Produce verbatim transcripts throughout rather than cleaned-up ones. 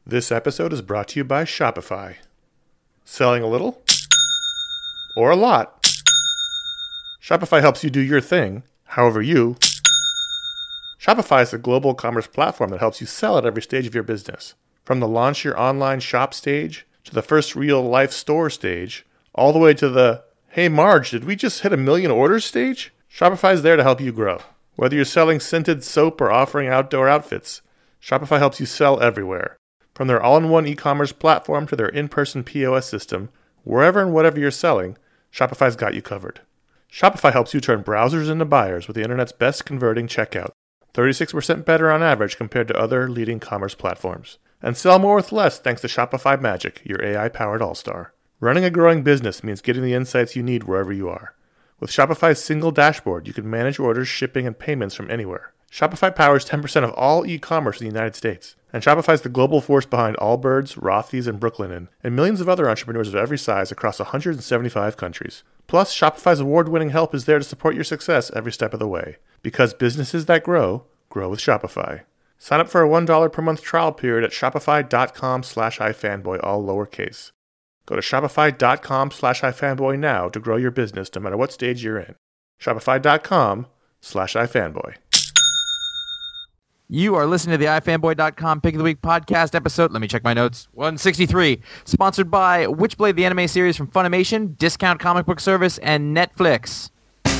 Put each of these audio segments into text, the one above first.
This episode is brought to you by Shopify. Selling a little? Or a lot? Shopify helps you do your thing, however you. Shopify is a global commerce platform that helps you sell at every stage of your business. From the launch your online shop stage, to the first real-life store stage, all the way to the, hey Marge, did we just hit a million orders stage? Shopify is there to help you grow. Whether you're selling scented soap or offering outdoor outfits, Shopify helps you sell everywhere. From their all-in-one e-commerce platform to their in-person P O S system, wherever and whatever you're selling, Shopify's got you covered. Shopify helps you turn browsers into buyers with the internet's best converting checkout, thirty-six percent better on average compared to other leading commerce platforms. And sell more with less thanks to Shopify Magic, your A I-powered all-star. Running a growing business means getting the insights you need wherever you are. With Shopify's single dashboard, you can manage orders, shipping, and payments from anywhere. Shopify powers ten percent of all e-commerce in the United States. And Shopify's the global force behind Allbirds, Rothy's, and Brooklinen, and millions of other entrepreneurs of every size across one hundred seventy-five countries. Plus, Shopify's award-winning help is there to support your success every step of the way. Because businesses that grow, grow with Shopify. Sign up for a one dollar per month trial period at shopify.com slash ifanboy, all lowercase. Go to shopify.com slash ifanboy now to grow your business no matter what stage you're in. Shopify.com slash ifanboy. You are listening to the i fanboy dot com Pick of the Week podcast episode. Let me check my notes. one sixty-three. Sponsored by Witchblade, the anime series from Funimation, Discount Comic Book Service, and Netflix.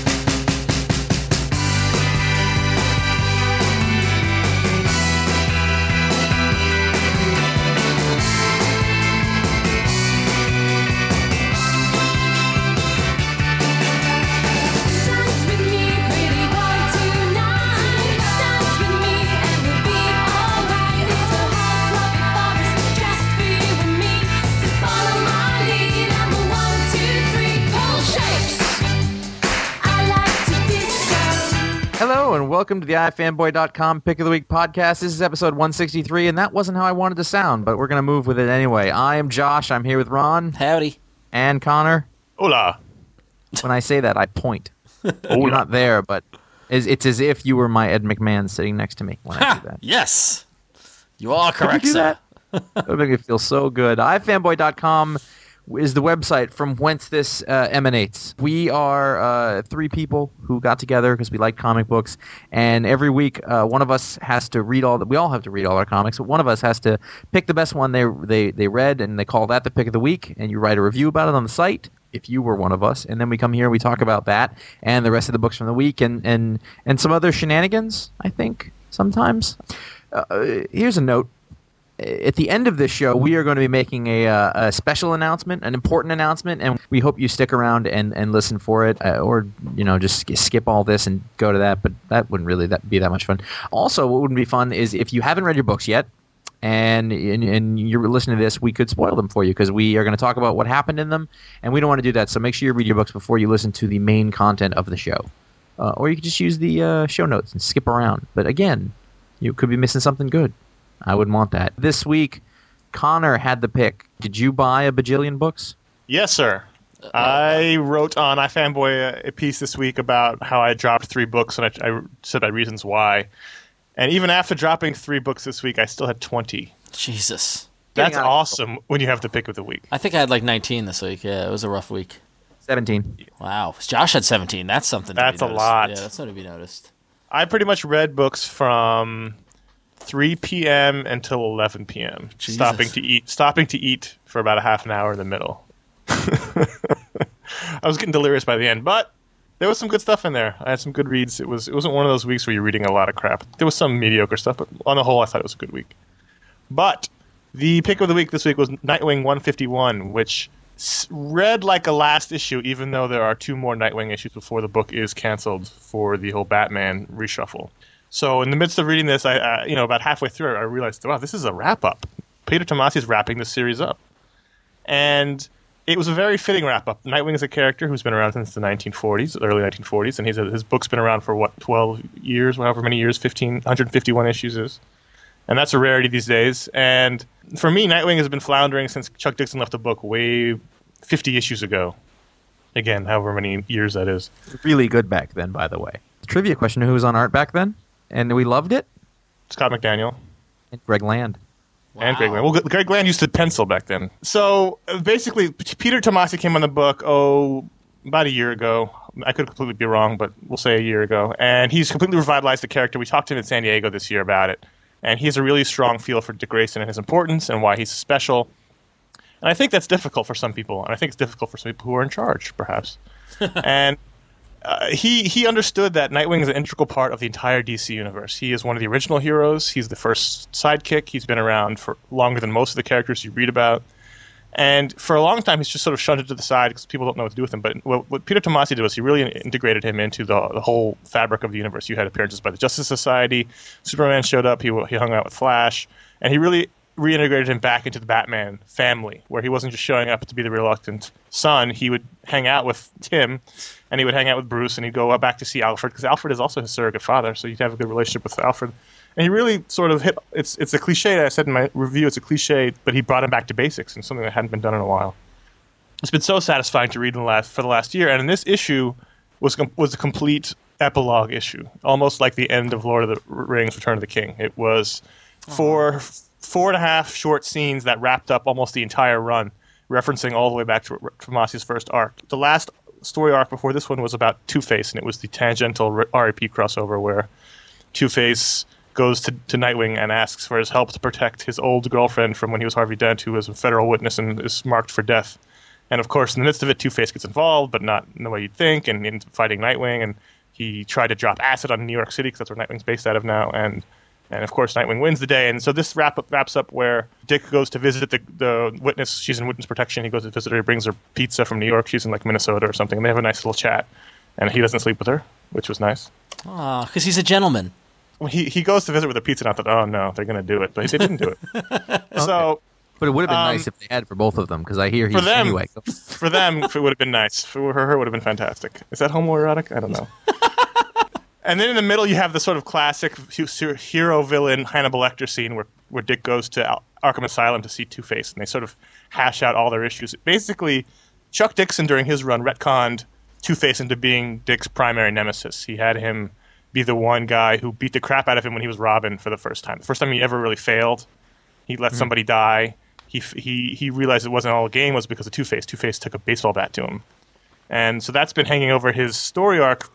Hello and welcome to the i fanboy dot com Pick of the Week podcast. This is episode one sixty-three, and that wasn't how I wanted to sound, but we're going to move with it anyway. I am Josh. I'm here with Ron. Howdy. And Connor. Hola. When I say that, I point. You're not there, but it's as if you were my Ed McMahon sitting next to me when I do that. Yes. You are correct, you sir. That would make me feel so good. i fanboy dot com is the website from whence this uh, emanates. We are uh, three people who got together because we like comic books, and every week uh, one of us has to read all. The, we all have to read all our comics, but one of us has to pick the best one they they they read, and they call that the pick of the week. And you write a review about it on the site if you were one of us, and then we come here and we talk about that and the rest of the books from the week, and and and some other shenanigans. I think sometimes. Uh, here's a note. At the end of this show, we are going to be making a, uh, a special announcement, an important announcement, and we hope you stick around and, and listen for it, uh, or you know just skip all this and go to that. But that wouldn't really that be that much fun. Also, what wouldn't be fun is if you haven't read your books yet, and and, and you're listening to this, we could spoil them for you because we are going to talk about what happened in them, and we don't want to do that. So make sure you read your books before you listen to the main content of the show, uh, or you could just use the uh, show notes and skip around. But again, you could be missing something good. I wouldn't want that. This week, Connor had the pick. Did you buy a bajillion books? Yes, sir. I wrote on iFanboy a piece this week about how I dropped three books, and I, I said my reasons why. And even after dropping three books this week, I still had twenty. Jesus. That's awesome when you have the pick of the week. I think I had like nineteen this week. Yeah, it was a rough week. seventeen. Wow. Josh had seventeen. That's something to That's be a noticed. lot. Yeah, that's something to be noticed. I pretty much read books from three p.m. until eleven p.m. Jesus. Stopping to eat, stopping to eat for about a half an hour in the middle. I was getting delirious by the end, but there was some good stuff in there. I had some good reads. It was it wasn't one of those weeks where you're reading a lot of crap. There was some mediocre stuff, but on the whole, I thought it was a good week. But the pick of the week this week was Nightwing one fifty-one, which read like a last issue, even though there are two more Nightwing issues before the book is canceled for the whole Batman reshuffle. So in the midst of reading this, I, uh, you know, about halfway through, I realized, wow, this is a wrap-up. Peter Tomasi is wrapping this series up. And it was a very fitting wrap-up. Nightwing is a character who's been around since the nineteen forties, early nineteen forties, and he's a, his book's been around for, what, twelve years, however many years, fifteen, one hundred fifty-one issues is. And that's a rarity these days. And for me, Nightwing has been floundering since Chuck Dixon left the book way fifty issues ago. Again, however many years that is. Really good back then, by the way. Trivia question, who was on art back then? And we loved it? Scott McDaniel. And Greg Land. And Greg Land. Well, Greg Land used to pencil back then. So uh, basically, P- Peter Tomasi came on the book, oh, about a year ago. I could completely be wrong, but we'll say a year ago. And he's completely revitalized the character. We talked to him in San Diego this year about it. And he has a really strong feel for Dick Grayson and his importance and why he's special. And I think that's difficult for some people. And I think it's difficult for some people who are in charge, perhaps. and uh, he he understood that Nightwing is an integral part of the entire D C universe. He is one of the original heroes. He's the first sidekick. He's been around for longer than most of the characters you read about. And for a long time, he's just sort of shunted to the side because people don't know what to do with him. But what, what Peter Tomasi did was he really integrated him into the, the whole fabric of the universe. You had appearances by the Justice Society. Superman showed up. He, he hung out with Flash. And he really reintegrated him back into the Batman family, where he wasn't just showing up to be the reluctant son. He would hang out with Tim, and he would hang out with Bruce, and he'd go back to see Alfred, because Alfred is also his surrogate father, so you'd have a good relationship with Alfred. And he really sort of hit, it's it's a cliche, I said in my review, it's a cliche, but he brought him back to basics, and something that hadn't been done in a while. It's been so satisfying to read in the last, for the last year, and in this issue was was a complete epilogue issue, almost like the end of Lord of the Rings, Return of the King. It was four, four and a half short scenes that wrapped up almost the entire run, referencing all the way back to Tomasi's first arc. The last story arc before this one was about Two-Face, and it was the tangential R I P crossover where Two-Face goes to, to Nightwing and asks for his help to protect his old girlfriend from when he was Harvey Dent, who was a federal witness and is marked for death. And of course, in the midst of it, Two-Face gets involved, but not in the way you'd think, and in fighting Nightwing. And he tried to drop acid on New York City, because that's where Nightwing's based out of now. And and of course, Nightwing wins the day. And so this wrap up, wraps up where Dick goes to visit the, the witness. She's in witness protection. He goes to visit her. He brings her pizza from New York. She's in like Minnesota or something. And they have a nice little chat. And he doesn't sleep with her, which was nice. Aw, because he's a gentleman. Well, he he goes to visit with a pizza, and I thought, oh no, they're going to do it, but they didn't do it. Okay. So, but it would have been um, nice if they had for both of them, because I hear he's for them, anyway. For them, it would have been nice. For her, it would have been fantastic. Is that homoerotic? I don't know. And then in the middle, you have the sort of classic hero villain Hannibal Lecter scene where where Dick goes to Al- Arkham Asylum to see Two-Face, and they sort of hash out all their issues. Basically, Chuck Dixon during his run retconned Two-Face into being Dick's primary nemesis. He had him be the one guy who beat the crap out of him when he was Robin for the first time. The first time he ever really failed. He let mm-hmm. somebody die. He he he realized it wasn't all a game, was because of Two-Face. Two-Face took a baseball bat to him. And so that's been hanging over his story arc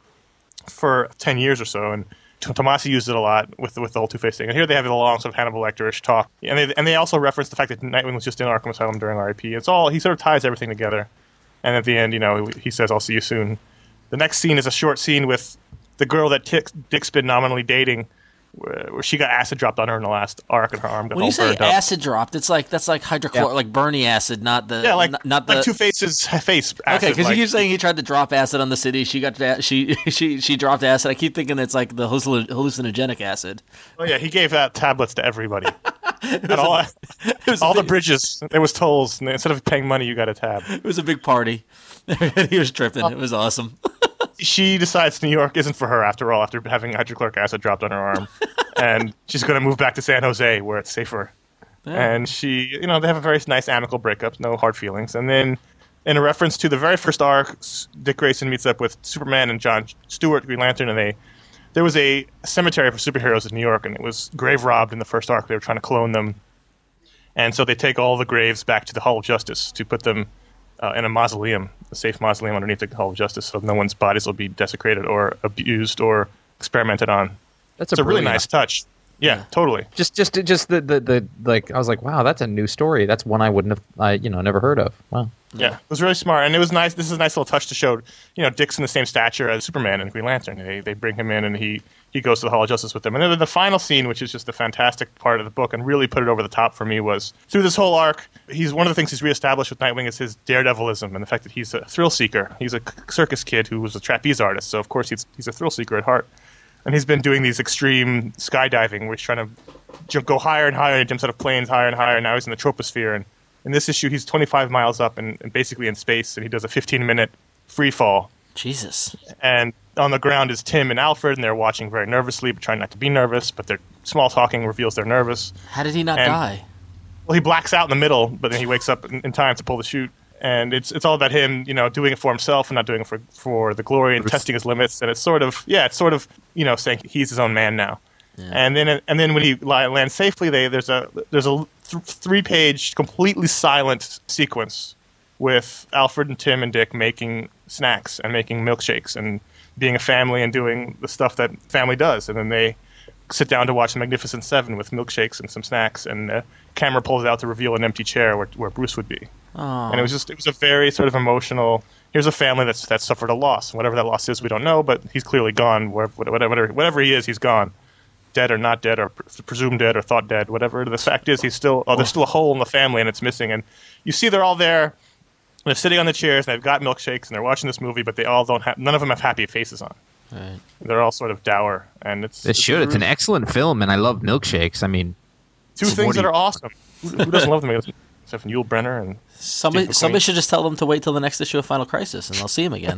for ten years or so, and Tomasi used it a lot with with the whole Two-Face thing. And here they have the long sort of Hannibal Lecter-ish talk. And they, and they also reference the fact that Nightwing was just in Arkham Asylum during R I P. It's all, he sort of ties everything together. And at the end, you know, he says, I'll see you soon. The next scene is a short scene with the girl that Tick, Dick's been nominally dating, where, where she got acid dropped on her in the last arc, and her arm got when all you say burned up. Acid dropped, it's like that's like hydrochloric, yeah. like Bernie acid, not the Yeah, like, n- not the like Two-Face's face acid. Okay, because like, you keep saying he tried to drop acid on the city. She got to, she she she dropped acid. I keep thinking it's like the hallucinogenic acid. Oh yeah, he gave out tablets to everybody. And all a, all big, the bridges, there was tolls. And instead of paying money, you got a tab. It was a big party. He was tripping. Oh. It was awesome. She decides New York isn't for her after all, after having hydrochloric acid dropped on her arm. And she's going to move back to San Jose, where it's safer. Yeah. And she, you know, they have a very nice amicable breakup, no hard feelings. And then, in a reference to the very first arc, Dick Grayson meets up with Superman and John Stewart, Green Lantern, and they there was a cemetery for superheroes in New York, and it was grave robbed in the first arc. They were trying to clone them. And so they take all the graves back to the Hall of Justice to put them uh, in a mausoleum, a safe mausoleum underneath the Hall of Justice, so no one's bodies will be desecrated or abused or experimented on. That's it's a, a really nice touch. Yeah, yeah, totally. Just, just, just the, the, the, like, I was like, wow, that's a new story. That's one I wouldn't have, I, you know, never heard of. Wow. Yeah, it was really smart, and it was nice. This is a nice little touch to show, you know, Dick's in the same stature as Superman and Green Lantern. They they bring him in, and he, he goes to the Hall of Justice with them. And then the final scene, which is just a fantastic part of the book, and really put it over the top for me, was through this whole arc. He's one of the things he's reestablished with Nightwing is his daredevilism and the fact that he's a thrill seeker. He's a circus kid who was a trapeze artist, so of course he's he's a thrill seeker at heart. And he's been doing these extreme skydiving, where he's trying to go higher and higher, and he jumps out of planes higher and higher. And now he's in the troposphere, and in this issue, he's twenty-five miles up and, and basically in space, and he does a fifteen-minute free fall. Jesus. And on the ground is Tim and Alfred, and they're watching very nervously, but trying not to be nervous, but their small talking reveals they're nervous. How did he not and, die? Well, he blacks out in the middle, but then he wakes up in, in time to pull the chute. And it's it's all about him, you know, doing it for himself and not doing it for, for the glory and testing his limits. And it's sort of, yeah, it's sort of, you know, saying he's his own man now. Yeah. And then and then when he lands safely, they there's a there's a th- three-page, completely silent sequence with Alfred and Tim and Dick making snacks and making milkshakes and being a family and doing the stuff that family does. And then they sit down to watch The Magnificent Seven with milkshakes and some snacks, and the camera pulls out to reveal an empty chair where, where Bruce would be. Oh. And it was just it was a very sort of emotional. Here's a family that's that suffered a loss. Whatever that loss is, we don't know, but he's clearly gone. Whatever whatever, whatever he is, he's gone. Dead or not dead, or presumed dead or thought dead, whatever. The fact is, he's still. Oh, there's still a hole in the family, and it's missing. And you see, they're all there. They're sitting on the chairs, and they've got milkshakes, and they're watching this movie, but they all don't have. None of them have happy faces on. Right. They're all sort of dour, and it's. It it's should. a It's an really- excellent film, and I love milkshakes. I mean, Two what things do that you- are awesome. Who, who doesn't love them? Except for Yul Brenner and Somebody, Steve somebody McQueen. should just tell them to wait till the next issue of Final Crisis, and they'll see him again.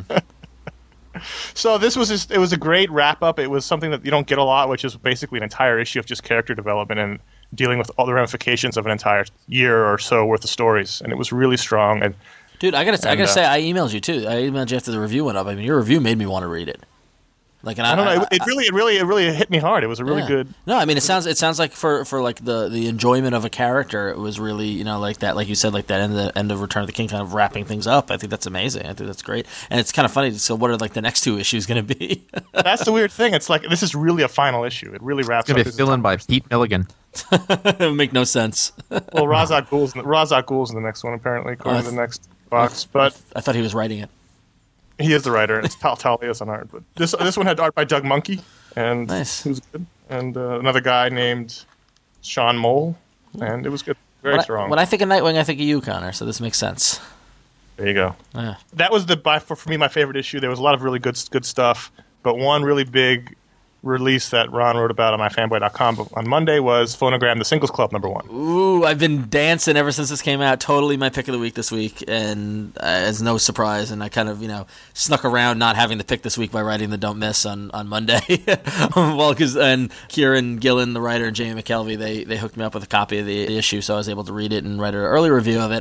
So this was just, it was a great wrap up. It was something that you don't get a lot, which is basically an entire issue of just character development and dealing with all the ramifications of an entire year or so worth of stories. And it was really strong. And Dude, I gotta, I And, gotta uh, say, I emailed you too. I emailed you after the review went up. I mean, your review made me want to read it. Like, and I, I don't know, I- it, it really, it really, it really hit me hard. It was a really yeah. good. No, I mean, it sounds, it sounds like for, for like the, the enjoyment of a character, it was really, you know, like that, like you said, like that end of the end of Return of the King, kind of wrapping things up. I think that's amazing. I think that's great, and it's kind of funny. So, what are like the next two issues going to be? That's the weird thing. It's like this is really a final issue. It really wraps it's gonna up. be this fill in by Pete Milligan. It would make no sense. Well, Razak Ghul's in the, Razak Ghul's in the next one apparently, according Oh, I to the th- next box. But I thought he was writing it. he is the writer. It's Pal Talia's on art. But this this one had art by Doug Monkey, and Nice. it was good. And uh, another guy named Sean Mole, and it was good. Very When I, strong. when I think of Nightwing, I think of you, Connor. So this makes sense. There you go. Yeah. That was the by for, for me my favorite issue. There was a lot of really good good stuff, but one really big release that Ron wrote about on my fanboy dot com on Monday was Phonogram: The Singles Club number one. Ooh, I've been dancing ever since this came out. Totally my pick of the week this week, and uh, it's no surprise. And I kind of, you know, snuck around not having the pick this week by writing the Don't Miss on, on Monday. Well, because and Kieran Gillen, the writer, and Jamie McKelvey, they they hooked me up with a copy of the issue, so I was able to read it and write an early review of it.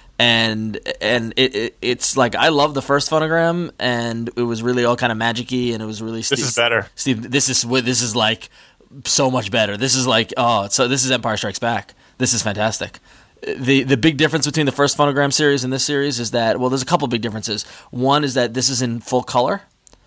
And and it, it it's like I love the first Phonogram, and it was really all kind of magic-y, and it was really This Steve, is better. Steve, this is what this is like so much better. This is like oh, so this is Empire Strikes Back. This is fantastic. The the big difference between the first Phonogram series and this series is that well, there's a couple big differences. One is that this is in full color.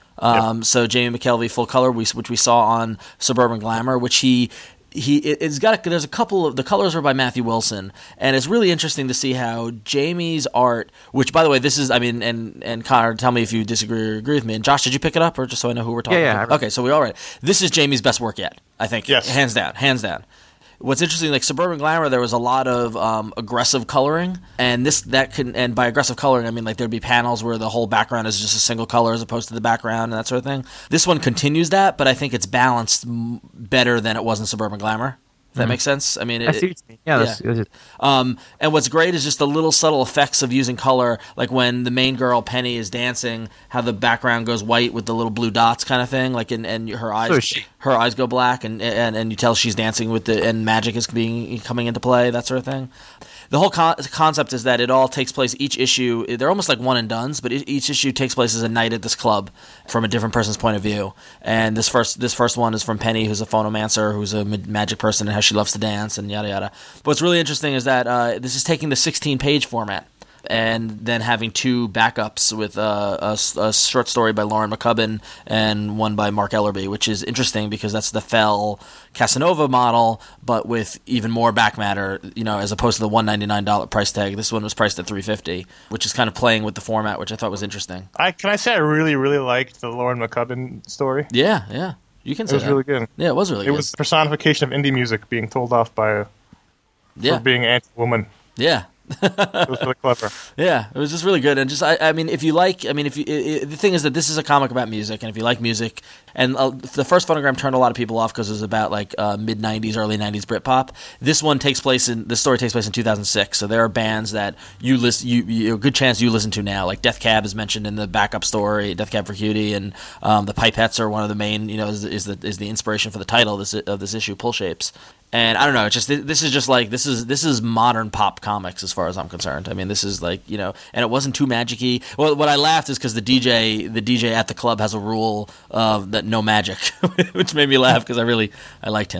Um, So Jamie McKelvey full color, we, which we saw on Suburban Glamour, which he. He it, it's got a, there's a couple of the colors are by Matthew Wilson, and it's really interesting to see how Jamie's art, which by the way this is I mean and and Connor, tell me if you disagree or agree with me. And Josh, did you pick it up or just so I know who we're talking Yeah, yeah, I about? read Okay, so we all right. This is Jamie's best work yet, I think. Yes. hands down, hands down. What's interesting, like Suburban Glamour, there was a lot of um, aggressive coloring, and this that can, and by aggressive coloring, I mean like there'd be panels where the whole background is just a single color as opposed to the background and that sort of thing. This one continues that, but I think it's balanced m- better than it was in Suburban Glamour. If that makes sense. I mean, it, I see what you mean. Yeah, that's, yeah. that's- Um, and what's great is just the little subtle effects of using color, like when the main girl Penny is dancing, how the background goes white with the little blue dots, kind of thing. Like, and, and her eyes, So is she. her eyes go black, and, and and you tell she's dancing with the and magic is being coming into play, that sort of thing. The whole con- concept is that it all takes place each issue. They're almost like one and dones, but each issue takes place as a night at this club from a different person's point of view. And this first this first one is from Penny, who's a phonomancer, who's a ma- magic person, and how she loves to dance and yada yada. But what's really interesting is that uh, this is taking the sixteen page format and then having two backups with uh, a, a short story by Lauren McCubbin and one by Mark Ellerby, which is interesting because that's the Fell Casanova model, but with even more back matter, you know, as opposed to the one ninety-nine dollars price tag. This one was priced at three fifty, which is kind of playing with the format, which I thought was interesting. I can I say I really really liked the Lauren McCubbin story. Yeah, yeah, you can It say was that. really good. Yeah, it was really It good. was the personification of indie music being told off by a, yeah, for being anti-woman. yeah. It was really clever. Yeah, it was just really good, and just I, I mean, if you like, I mean, if you, it, it, the thing is that this is a comic about music, and if you like music, and uh, the first Phonogram turned a lot of people off because it was about like uh, mid nineties, early nineties Britpop. This one takes place in the story takes place in two thousand six, so there are bands that you list, you, you a good chance you listen to now, like Death Cab is mentioned in the backup story, Death Cab for Cutie, and um, the Pipettes are one of the main, you know, is, is the is the inspiration for the title of this of this issue, Pull Shapes. And I don't know, it's just this is just like this is this is modern pop comics as far as I'm concerned. I mean, this is like, you know, and it wasn't too magic-y. Well, what I laughed is because the D J the D J at the club has a rule of that no magic, which made me laugh because I really I liked him.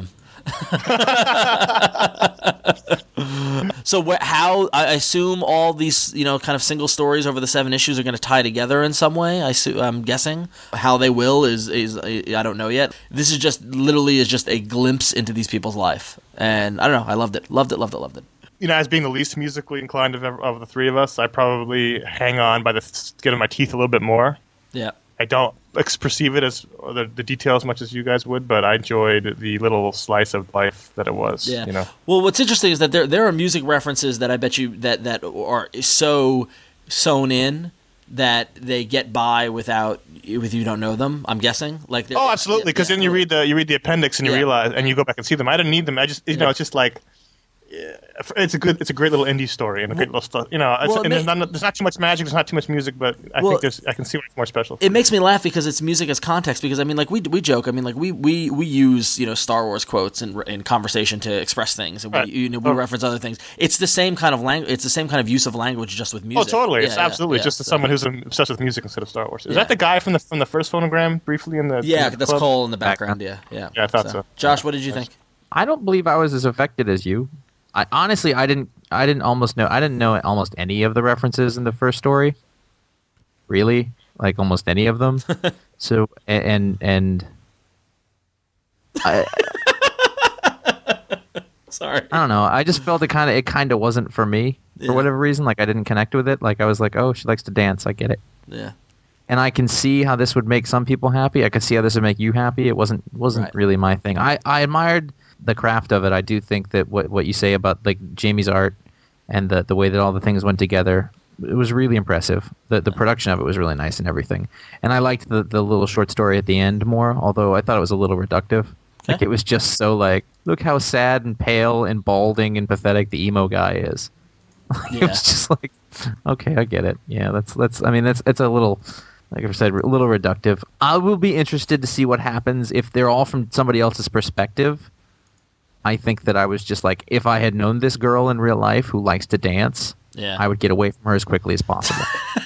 So wh- how I assume all these, you know, kind of single stories over the seven issues are going to tie together in some way. I su- I'm guessing how they will is is I don't know yet. This is just literally is just a glimpse into these people's life, and I don't know. I loved it, loved it, loved it, loved it. You know, as being the least musically inclined of, ever, of the three of us, I probably hang on by the skin of my teeth a little bit more. Yeah. I don't ex- perceive it as the, the detail as much as you guys would, but I enjoyed the little slice of life that it was. Yeah. You know. Well, what's interesting is that there there are music references that I bet you that, that are so sewn in that they get by without if you don't know them. I'm guessing. Like. Oh, absolutely. Because yeah, then you read the you read the appendix and you Yeah. realize and you go back and see them. I didn't need them. I just you Yeah. know it's just like. Yeah, it's a good, it's a great little indie story and a great little stuff. You know, it's, well, it and there's may- not, there's not too much magic, there's not too much music, but I Well, think there's, I can see why it's more special. It makes me laugh because it's music as context. Because I mean, like we we joke. I mean, like we we, we use you know Star Wars quotes in in conversation to express things, and we Right. you know we Oh. reference other things. It's the same kind of language. It's the same kind of use of language, just with Oh, music. totally! Yeah, It's yeah, absolutely yeah, just as so- someone who's obsessed with music instead of Star Wars. Is Yeah. that the guy from the from the first phonogram briefly in the Yeah, in the that's club? Cole in the background. Yeah, yeah. Yeah, I thought so. Josh, what did you think? I don't believe I was as affected as you. I honestly, I didn't. I didn't almost know. I didn't know almost any of the references in the first story. Really, like almost any of them. So and and I, Sorry. I don't know. I just felt it kind of. It kind of wasn't for me Yeah. for whatever reason. Like I didn't connect with it. Like I was like, oh, she likes to dance. I get it. Yeah. And I can see how this would make some people happy. I could see how this would make you happy. It wasn't wasn't Right. really my thing. I, I admired the craft of it. I do think that what what you say about like Jamie's art and the the way that all the things went together, it was really impressive. The the production of it was really nice and everything. And I liked the the little short story at the end more, although I thought it was a little reductive. Like Okay. it was just so like, look how sad and pale and balding and pathetic the emo guy is. It Yeah. was just like, okay, I get it. Yeah, that's that's. I mean, that's it's a little, like I said, a little reductive. I will be interested to see what happens if they're all from somebody else's perspective. I think that I was just like, if I had known this girl in real life who likes to dance, Yeah. I would get away from her as quickly as possible.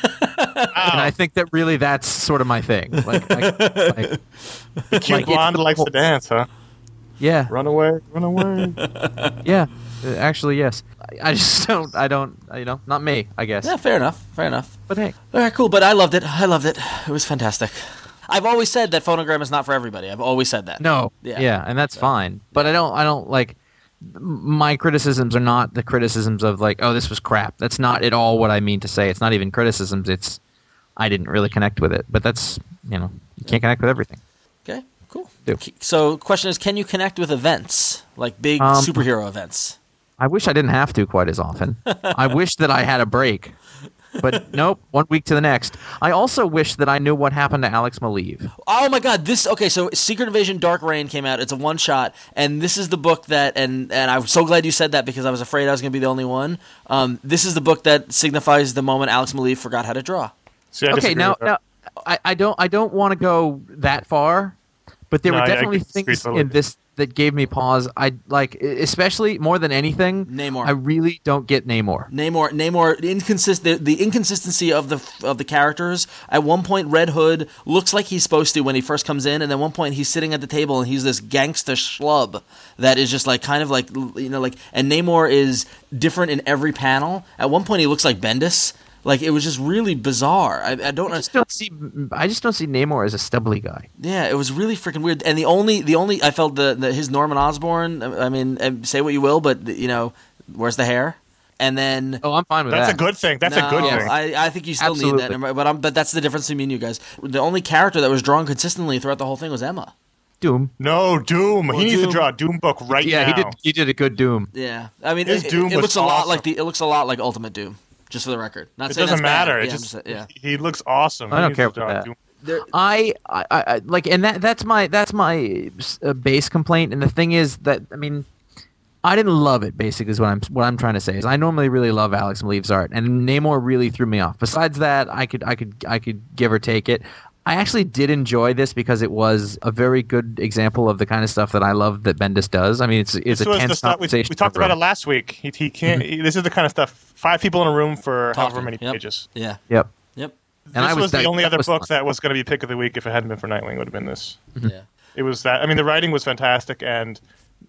And I think that really that's sort of my thing. Like, like, like Cute like, blonde it's- likes to dance, huh? yeah, Run away, run away. yeah. Uh, Actually, yes. I, I just don't. I don't. You know, not me. I guess. Yeah, fair enough. Fair enough. But hey, All right, cool. But I loved it. I loved it. It was fantastic. I've always said that Phonogram is not for everybody. I've always said that. no. Yeah. Yeah, and that's fine. But I don't. I don't like. m- My criticisms are not the criticisms of like, oh, this was crap. That's not at all what I mean to say. It's not even criticisms. It's I didn't really connect with it. But that's you know you can't connect with everything. Okay, cool. Do. K- So, question is, can you connect with events like big Um, superhero events? I wish I didn't have to quite as often. I wish that I had a break. But nope, one week to the next. I also wish that I knew what happened to Alex Maleev. Oh my God! This okay. So, Secret Invasion: Dark Reign came out. It's a one shot, and this is the book that. And and I'm so glad you said that because I was afraid I was going to be the only one. Um, this is the book that signifies the moment Alex Maleev forgot how to draw. See, I Okay, disagree now, with that. now I, I don't I don't want to go that far, but there No, were I- I definitely disagree things totally. in this that gave me pause. I like, especially more than anything, Namor. I really don't get Namor. Namor, Namor, inconsistent. The inconsistency of the of the characters. At one point, Red Hood looks like he's supposed to when he first comes in, and then one point he's sitting at the table and he's this gangster schlub that is just like kind of like you know like. And Namor is different in every panel. At one point, he looks like Bendis. Like it was just really bizarre. I, I don't I know. just don't see I just don't see Namor as a stubbly guy. Yeah, it was really freaking weird. And the only, the only, I felt the, the his Norman Osborn. I mean, and say what you will, but you know, where's the hair? And then Oh, I'm fine with That's that. a good thing. That's no, a good Yes. thing. I, I think you still Absolutely. need that. But I'm, but that's the difference between me and you guys. The only character that was drawn consistently throughout the whole thing was Emma. Doom. No, Doom. Well, he needs Doom- to draw a Doom book right Yeah, now. he did. He did a good Doom. Yeah, I mean, His it, Doom it, it was looks a lot awesome. like the. It looks a lot like Ultimate Doom. Just for the record, not It saying doesn't that's bad. matter. It Yeah, I'm just, just- yeah. he looks awesome. I He don't needs care to about draw that. Doom. There- I, I, I like, and that that's my that's my uh, base complaint. And the thing is that I mean, I didn't love it. Basically, is what I'm what I'm trying to say is I normally really love Alex Maleev's art, and Namor really threw me off. Besides that, I could I could I could give or take it. I actually did enjoy this because it was a very good example of the kind of stuff that I love that Bendis does. I mean, it's it's This a was the tense stuff we, we conversation. talked over about it last week. He, he can't. he- this is the kind of stuff. Five people in a room for Talking, however many yep. pages. Yeah. Yep. Yep. And this I was was the that- only that other was book fun. that was going to be pick of the week if it hadn't been for Nightwing. Would have been this. Yeah. It was that. I mean, the writing was fantastic, and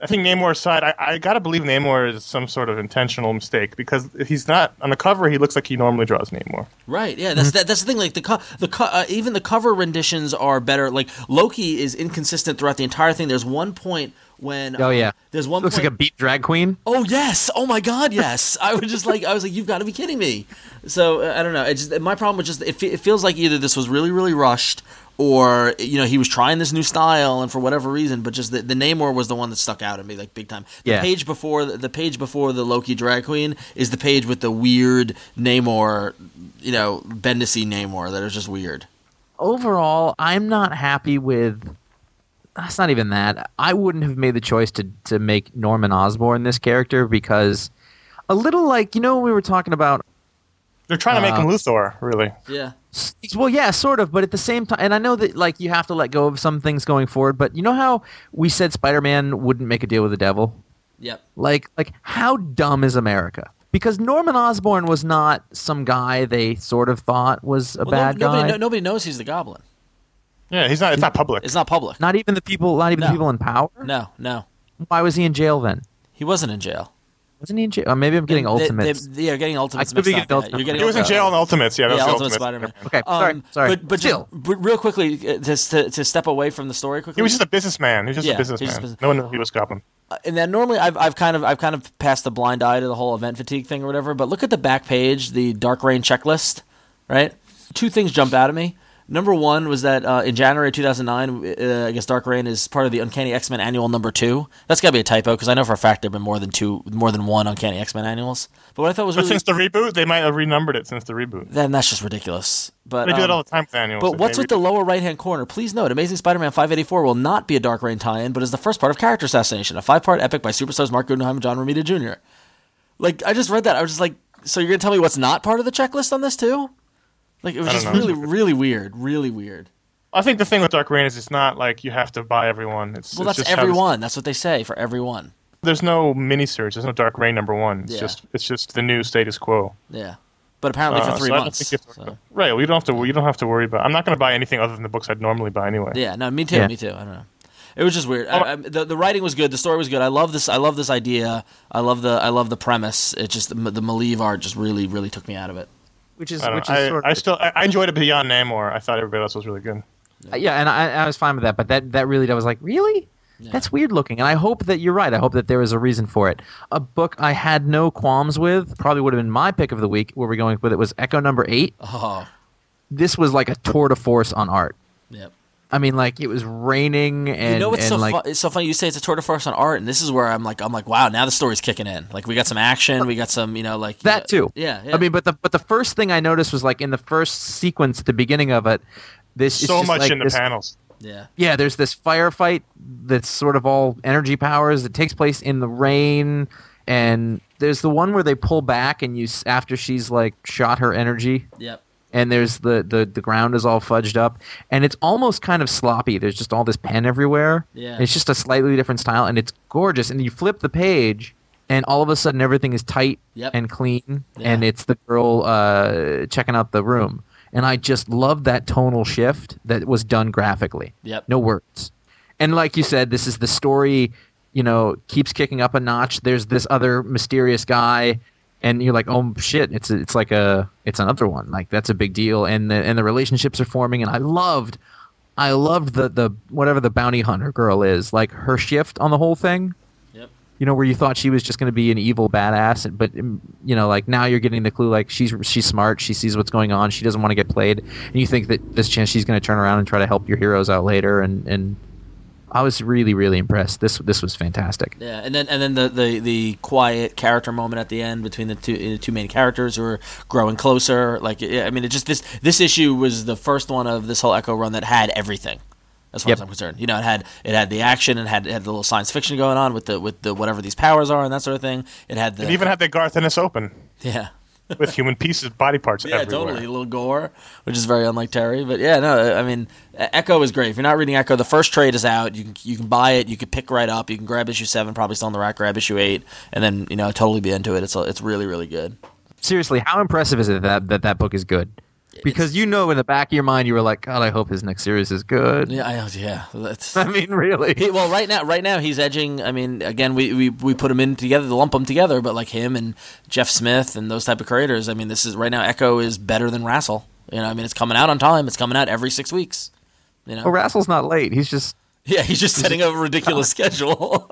I think Namor's side, I, I gotta believe Namor is some sort of intentional mistake because he's not on the cover. He looks like he normally draws Namor. Right? Yeah, that's that, that's the thing. Like the co- the co- uh, even the cover renditions are better. Like Loki is inconsistent throughout the entire thing. There's one point when Oh yeah, uh, there's one looks point, like a beat drag queen. Oh yes! Oh my God! Yes! I was just like, I was like, you've got to be kidding me. So uh, I don't know. It just my problem was just it, fe- it feels like either this was really really rushed, or you know he was trying this new style, and for whatever reason, but just the, the Namor was the one that stuck out at me like big time. The Yeah. page before the page before the Loki drag queen is the page with the weird Namor, you know, Bendis-y Namor that is just weird. Overall, I'm not happy with. That's not even that. I wouldn't have made the choice to to make Norman Osborn this character because a little like you know we were talking about. They're trying to make Uh, him Luthor, really. Yeah. Well, yeah, sort of, but at the same time, and I know that like you have to let go of some things going forward. But you know how we said Spider-Man wouldn't make a deal with the devil? Yep. Like, like how dumb is America? Because Norman Osborn was not some guy they sort of thought was a Well, bad no, nobody, guy. no, nobody knows he's the Goblin. Yeah, he's not. It's not public. It's not public. Not even the people. Not even No. the people in power. No, no, Why was he in jail then? he wasn't in jail. Wasn't he in jail? Or maybe I'm getting They- Ultimates. They, yeah, getting Ultimates. I could be mixed getting up. Yeah, Ultimates. you're getting He was in Ultimates. jail in Ultimates. Yeah, that Yeah, was Ultimate the Ultimates. Spider-Man. Okay, sorry, Um, sorry. But, but Still. just but real quickly, uh, just to, to step away from the story quickly. He was just a businessman. He was just Yeah, a he was businessman. just a business- No one knew he was Goblin. Uh, and then normally I've I've kind of I've kind of passed the blind eye to the whole event fatigue thing or whatever. But look at the back page, the Dark Reign checklist. Right, two things jump out at me. Number one was that uh, in January two thousand nine, uh, I guess Dark Reign is part of the Uncanny X-Men Annual number two. That's got to be a typo because I know for a fact there have been more than two, more than one Uncanny X-Men annuals. But what I thought was But really since the reboot, they might have renumbered it since the reboot. then that's just ridiculous. But They do it um, all the time with annuals. But They what's with the redo- lower right-hand corner? Please note, Amazing Spider-Man five eighty-four will not be a Dark Reign tie-in, but is the first part of Character Assassination, a five-part epic by superstars Mark Guggenheim and John Romita Junior Like, I just read that. I was just like, so you're going to tell me what's not part of the checklist on this, too? Like, it was I just don't know. really, really weird. Really weird. I think the thing with Dark Reign is it's not like you have to buy everyone. It's, Well, it's that's just how this- everyone. That's what they say, for everyone. There's no mini search. There's no Dark Reign number one. It's Yeah. just it's just the new status quo. Yeah. But apparently Uh, for three so I don't months. think you have to- so. Right. Well, you don't have to. You don't have to worry about. I'm not going to buy anything other than the books I'd normally buy anyway. Yeah, no, me too, Yeah. me too. I don't know. It was just weird. I, I, the the writing was good. The story was good. I love this. I love this idea. I love the I love the premise. It just the, the Malieve art just really really took me out of it. which is I, don't which know. is I, sort I of still I, I enjoyed it beyond Namor. I thought everybody else was really good. yeah, and I, I was fine with that. But that that really I was like, really? That's weird looking, and I hope that you're right. I hope that there was a reason for it. A book I had no qualms with, probably would have been my pick of the week. Where we're going with it was Echo number eight. Oh, This was like a tour de force on art. yep. I mean, like it was raining, and You know what's and so like fu- it's so funny? You say it's a tour de force on art, and this is where I'm like, I'm like, wow, now the story's kicking in. Like we got some action, we got some, you know, like that too. Yeah, yeah. I mean, but the but the first thing I noticed was like in the first sequence at the beginning of it, this is So just much like in the this, panels. yeah, Yeah, there's this firefight that's sort of all energy powers that takes place in the rain, and there's the one where they pull back and you s- after she's like shot her energy, yep. and there's the the the ground is all fudged up, and it's almost kind of sloppy. There's just all this pen everywhere. Yeah. It's just a slightly different style, and it's gorgeous. And you flip the page, and all of a sudden everything is tight Yep. and clean, Yeah. and it's the girl uh, checking out the room. And I just loved that tonal shift that was done graphically. Yep. No words. And like you said, this is the story, you know, keeps kicking up a notch. There's this other mysterious guy, and you're like, oh shit, it's a, it's like a it's another one. Like that's a big deal. And the and the relationships are forming. And I loved, I loved the the whatever the bounty hunter girl is, like her shift on the whole thing. Yep. You know, where you thought she was just going to be an evil badass, but um, you know, like now you're getting the clue. Like she's she's smart. She sees what's going on. She doesn't want to get played, and you think that this chance she's going to turn around and try to help your heroes out later. And, and I was really really impressed. This this was fantastic. Yeah, and then and then the, the, the quiet character moment at the end between the two the two main characters who are growing closer. Like, yeah, I mean, it just this this issue was the first one of this whole Echo run that had everything, as far Yep. as I'm concerned. You know, it had it had the action, and had it had the little science fiction going on with the with the whatever these powers are and that sort of thing. It had the It even had the Garth Ennis open yeah. with human pieces, body parts Yeah, everywhere. totally. A little gore, which is very unlike Terry. But yeah, no, I mean, Echo is great. If you're not reading Echo, the first trade is out. You can you can buy it. You can pick right up. You can grab issue seven, probably still on the rack. Grab issue eight, and then you know totally be into it. It's it's really really good. Seriously, how impressive is it that that, that book is good? Because you know in the back of your mind you were like, God, I hope his next series is good. Yeah, I, yeah. That's, I mean, really. he, well, right now, right now he's edging. I mean, again, we, we, we put him in together to lump them together, but like him and Jeff Smith and those type of creators. I mean, this is right now. Echo is better than Rassel. You know, I mean, it's coming out on time. It's coming out every six weeks. You know, Well, Rassel's not late. He's just yeah, he's just setting a ridiculous schedule.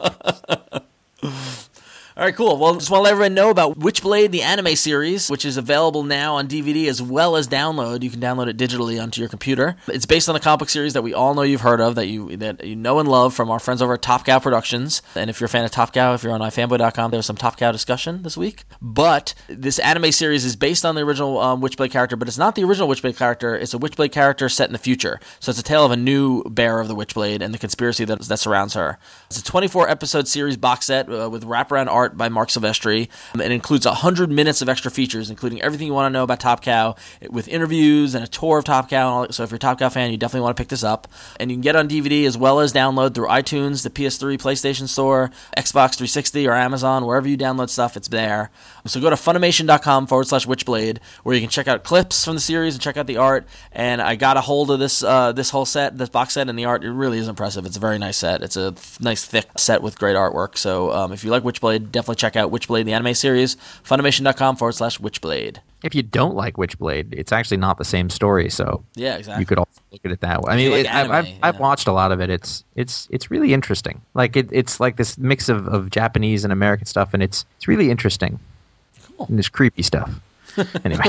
All right, cool. Well, just want to let everyone know about Witchblade, the anime series, which is available now on D V D as well as download. You can download it digitally onto your computer. It's based on a comic book series that we all know you've heard of, that you that you know and love from our friends over at Top Cow Productions. And if you're a fan of Top Cow, if you're on i fanboy dot com, there was some Top Cow discussion this week. But this anime series is based on the original um, Witchblade character, but it's not the original Witchblade character. It's a Witchblade character set in the future. So it's a tale of a new bearer of the Witchblade and the conspiracy that, that surrounds her. It's a twenty-four episode series box set uh, with wraparound art by Mark Silvestri. Um, it includes one hundred minutes of extra features, including everything you want to know about Top Cow, with interviews and a tour of Top Cow. And all, so if you're a Top Cow fan, you definitely want to pick this up. And you can get it on D V D as well as download through iTunes, the P S three, PlayStation Store, Xbox three sixty, or Amazon. Wherever you download stuff, it's there. So go to Funimation.com forward slash Witchblade, where you can check out clips from the series and check out the art. And I got a hold of this uh, this whole set, this box set, and the art. It really is impressive. It's a very nice set. It's a th- nice, thick set with great artwork. So um, if you like Witchblade, definitely check out Witchblade, the anime series, Funimation.com forward slash Witchblade. if you don't like Witchblade, it's actually not the same story. So Yeah, exactly. you could also look at it that way. I If you mean, like it, I've, anime, I've, I've yeah. watched a lot of it. It's it's it's really interesting. Like it, it's like this mix of, of Japanese and American stuff, and it's it's really interesting. Cool. And there's creepy stuff. Anyway,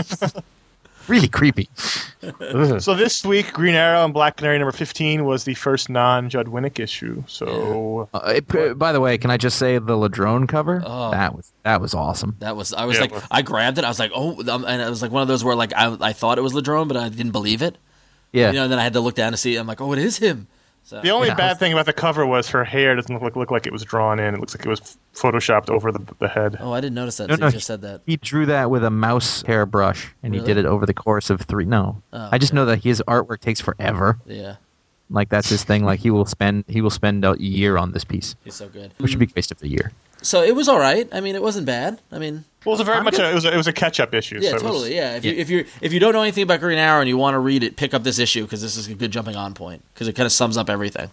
really creepy. Ugh. So this week, Green Arrow and Black Canary number fifteen was the first non-Judd Winnick issue. So Uh, it, uh, by the way, can I just say the Ladrone cover? Oh. That was that was awesome. That was I was Yeah, like well- I grabbed it. I was like, oh, um, and it was like one of those where like I I thought it was Ladrone, but I didn't believe it. Yeah. You know, and then I had to look down to see. I'm like, oh, it is him. So the only Yeah. bad thing about the cover was her hair doesn't look, look like it was drawn in. It looks like it was photoshopped over the, the head. oh, I didn't notice that. No, until no, you just said that. He drew that with a mouse hairbrush, and Really? he did it over the course of three. No, Oh, I just okay. know that his artwork takes forever. Yeah, Like that's his thing. Like he will spend he will spend a year on this piece, he's so good. which would be a waste of a year. So it was all right. I mean, it wasn't bad. I mean, Well, it was a very I'm much good. a, it was a, it was a catch-up issue. yeah, so it was- totally. Yeah, if Yeah. you if you if you don't know anything about Green Arrow and you want to read it, pick up this issue because this is a good jumping on point because it kind of sums up everything.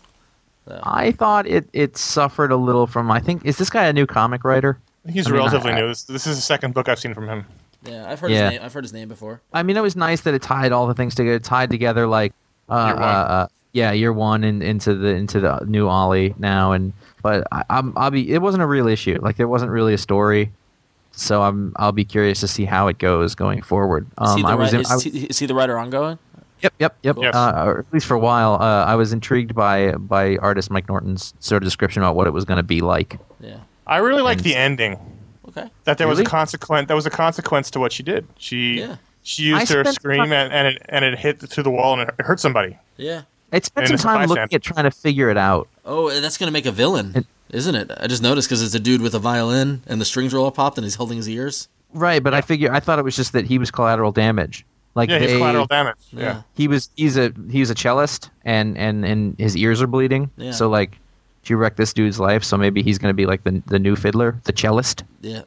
I thought it it suffered a little from. I think is this guy a new comic writer? He's I mean, relatively I- new. This, this is the second book I've seen from him. Yeah, I've heard Yeah. his name. I've heard his name before. I mean, it was nice that it tied all the things together. It tied together like uh, Year one. uh, uh yeah, year one and into the into the new Ollie now. And but I, I'm I'll be. It wasn't a real issue. Like there wasn't really a story. So I'm I'll be curious to see how it goes going forward. Is, he Um, the I was ri- in, is, I was- he, is he the writer ongoing? Yep, yep, yep. Yes. Uh, or at least for a while, uh, I was intrigued by by artist Mike Norton's sort of description about what it was going to be like. Yeah. I really like And- the ending. Okay. That there was Really? a consequence. That was a consequence to what she did. She Yeah. she used I her spent scream time- and, and it and it hit through the wall and it hurt somebody. Yeah. I spent And some it's a time bystander. looking at trying to figure it out. Oh, and that's gonna make a villain, It- isn't it? I just noticed because it's a dude with a violin and the strings are all popped and he's holding his ears. Right, but I figure I thought it was just that he was collateral damage. Like Yeah, they, his collateral damage. Yeah. Yeah. he was he's a he's a cellist and and and his ears are bleeding. Yeah. So like, she wrecked this dude's life. So maybe he's going to be like the the new fiddler, the cellist. Yeah.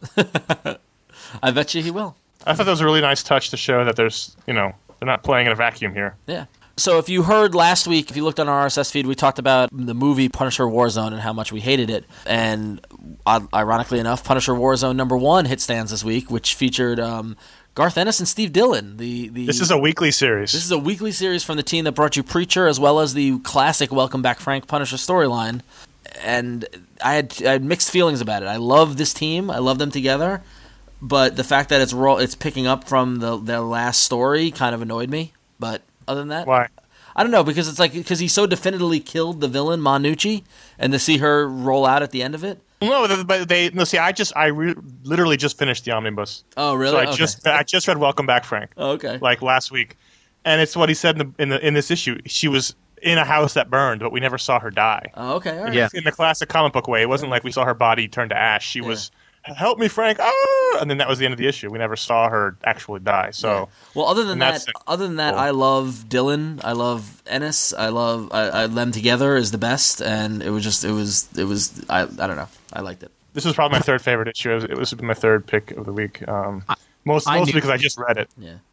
I bet you he will. I thought that was a really nice touch to show that there's you know they're not playing in a vacuum here. Yeah. So if you heard last week, if you looked on our R S S feed, we talked about the movie Punisher Warzone and how much we hated it. And uh, ironically enough, Punisher Warzone number one hit stands this week, which featured um, Garth Ennis and Steve Dillon. The, the This is a weekly series. This is a weekly series from the team that brought you Preacher, as well as the classic Welcome Back Frank Punisher storyline. And I had I had mixed feelings about it. I love this team. I love them together. But the fact that it's ro- it's picking up from the their last story kind of annoyed me. But other than that, Why? I don't know, because it's like because he so definitively killed the villain Manucci, and to see her roll out at the end of it. No, th- but they no. See, I just I re- literally just finished the omnibus. Oh, really? So I Okay. just I just read Welcome Back, Frank. Oh, okay. Like last week, and it's what he said in the in the in this issue. She was in a house that burned, but we never saw her die. Oh, okay. All right. Yeah. In the classic comic book way, it wasn't like we saw her body turn to ash. She was, "Help me, Frank!" Ah! And then that was the end of the issue. We never saw her actually die. So Well, other than And that, that's it. other than that, Cool. I love Dylan. I love Ennis. I love I, I them together is the best, and it was just it was it was I I don't know. I liked it. this was probably my third favorite issue. It was, it was my third pick of the week. Um, most I mostly knew- because I just read it. Yeah.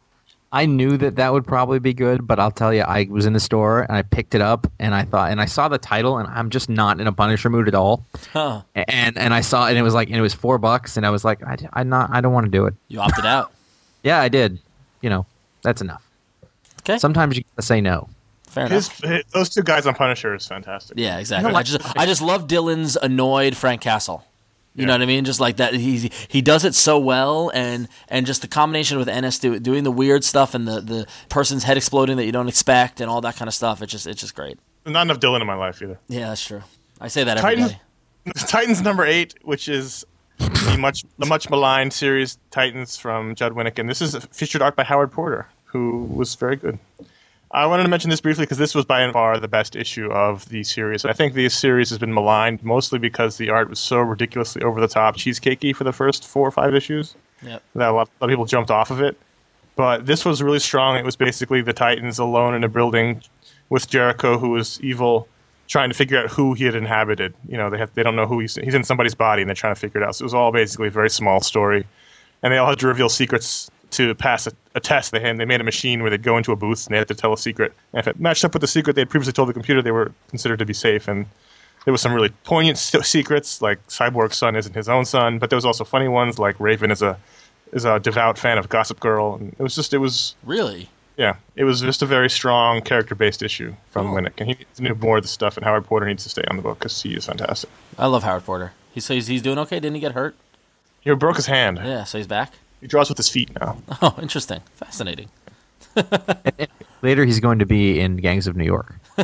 I knew that that would probably be good, but I'll tell you, I was in the store and I picked it up and I thought, and I saw the title, and I'm just not in a Punisher mood at all. Huh. And and I saw, and it was like, and it was four bucks, and I was like, I, I not, I don't want to do it. You opted out. Yeah, I did. You know, that's enough. Okay. Sometimes you gotta say no. Fair enough. His, his, those two guys on Punisher is fantastic. Yeah, exactly. You know, I just I just love Dylan's annoyed Frank Castle. You know what I mean? Just like that, he he does it so well, and, and just the combination with Ennis do, doing the weird stuff and the, the person's head exploding that you don't expect and all that kind of stuff. It's just it's just great. Not enough Dylan in my life either. Yeah, that's true. I say that every Titans, day. Titans number eight, which is the much the much maligned series Titans from Judd Winnick, and this is featured art by Howard Porter, who was very good. I wanted to mention this briefly because this was by far the best issue of the series. I think the series has been maligned mostly because the art was so ridiculously over the top, cheesecakey for the first four or five issues. Yep. That a lot, a lot of people jumped off of it. But this was really strong. It was basically the Titans alone in a building with Jericho, who was evil, trying to figure out who he had inhabited. You know, they have they don't know who he's he's in somebody's body, and they're trying to figure it out. So it was all basically a very small story, and they all had to reveal secrets to pass a, a test. They had they made a machine where they'd go into a booth and they had to tell a secret. And if it matched up with the secret they had previously told the computer, they were considered to be safe. And there was some really poignant st- secrets, like Cyborg's son isn't his own son, but there was also funny ones, like Raven is a is a devout fan of Gossip Girl. And it was just it was Really? yeah, it was just a very strong character-based issue from Oh. Winnick, and he needs to do more of the stuff. And Howard Porter needs to stay on the book because he is fantastic. I love Howard Porter. He's he's, he's doing okay. Didn't he get hurt? He broke his hand. Yeah, so he's back. He draws with his feet now. Oh, interesting. Fascinating. Later, he's going to be in Gangs of New York. All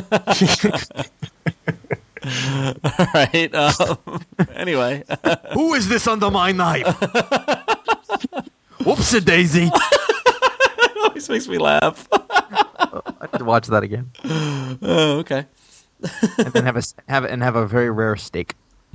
right. Um, anyway. Who is this under my knife? Whoopsie daisy. Always makes me laugh. I need to watch that again, Oh, okay. and then have a have and have a very rare steak.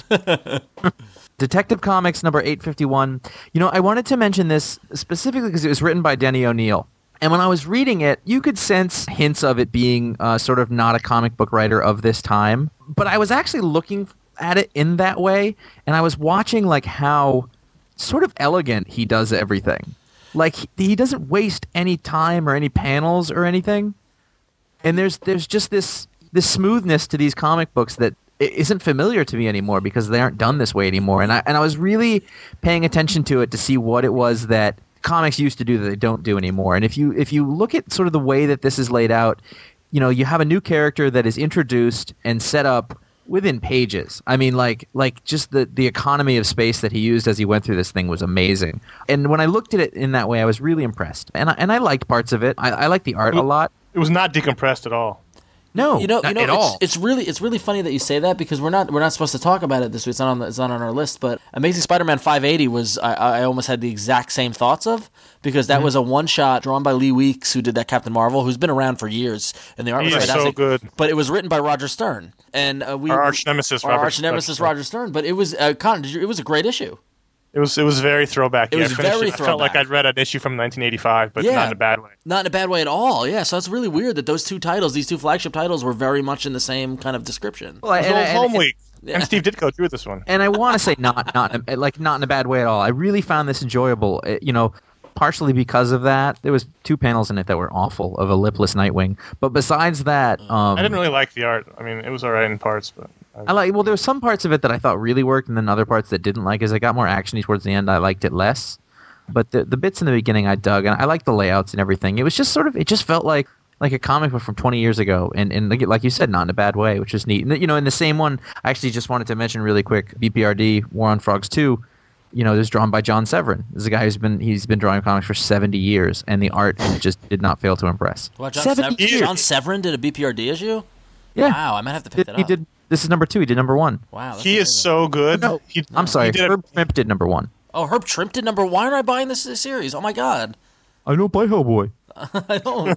Detective Comics number eight fifty-one. You know, I wanted to mention this specifically because it was written by Denny O'Neil. And when I was reading it, you could sense hints of it being uh, sort of not a comic book writer of this time. But I was actually looking at it in that way, and I was watching like how sort of elegant he does everything. Like, he, he doesn't waste any time or any panels or anything. And there's there's just this this smoothness to these comic books that it isn't familiar to me anymore because they aren't done this way anymore. And I and I was really paying attention to it to see what it was that comics used to do that they don't do anymore. And if you if you look at sort of the way that this is laid out, you know, you have a new character that is introduced and set up within pages. I mean, like like just the, the economy of space that he used as he went through this thing was amazing. And when I looked at it in that way, I was really impressed. And I, and I liked parts of it. I, I liked the art a lot. It was not decompressed at all. No, You know, not you know, at it's, all. it's really, it's really funny that you say that because we're not, we're not supposed to talk about it this week. It's not on, the, it's not on our list. But Amazing Spider-Man five eighty was, I, I almost had the exact same thoughts of because that mm-hmm. was a one-shot drawn by Lee Weeks, who did that Captain Marvel, who's been around for years, and the art He was is so fantastic. good. But it was written by Roger Stern, and uh, we, Our arch nemesis, our Robert- arch nemesis, Roger Stern. But it was, uh, Con, did you, it was a great issue. It was it was very throwback. It yeah, was I finished very it. I felt like throwback. I'd read an issue from nineteen eighty-five, but Yeah. not in a bad way. Not in a bad way at all. Yeah, so it's really weird that those two titles, these two flagship titles, were very much in the same kind of description. Well, It was and- old and- Home and- Week. And Steve Ditko drew this one. and I want to say not not in a, like not in a bad way at all. I really found this enjoyable. It- you know, partially because of that. There was two panels in it that were awful of a lipless Nightwing, but besides that, um, I didn't really like the art. I mean, it was all right in parts, but I, I like. Well, there were some parts of it that I thought really worked, and then other parts that didn't. Like as it got more actiony towards the end, I liked it less. But the the bits in the beginning I dug, and I liked the layouts and everything. It was just sort of, it just felt like like a comic book from twenty years ago, and and like, like you said, not in a bad way, which is neat. And you know, in the same one, I actually just wanted to mention really quick, B P R D War on Frogs two. You know, it was drawn by John Severin. This is a guy who's been he's been drawing comics for seventy years, and the art just did not fail to impress. Well, John, seventy Sev- years. John Severin did a B P R D issue? Yeah, Wow, I might have to pick Did- that he up. did. This is number two. He did number one. Wow. that's he is amazing. so good. No, He, I'm sorry. He did a- Herb Trimp did number one. Oh, Herb Trimp did number. Why aren't I buying this series? Oh my god. I don't buy Hellboy. I don't.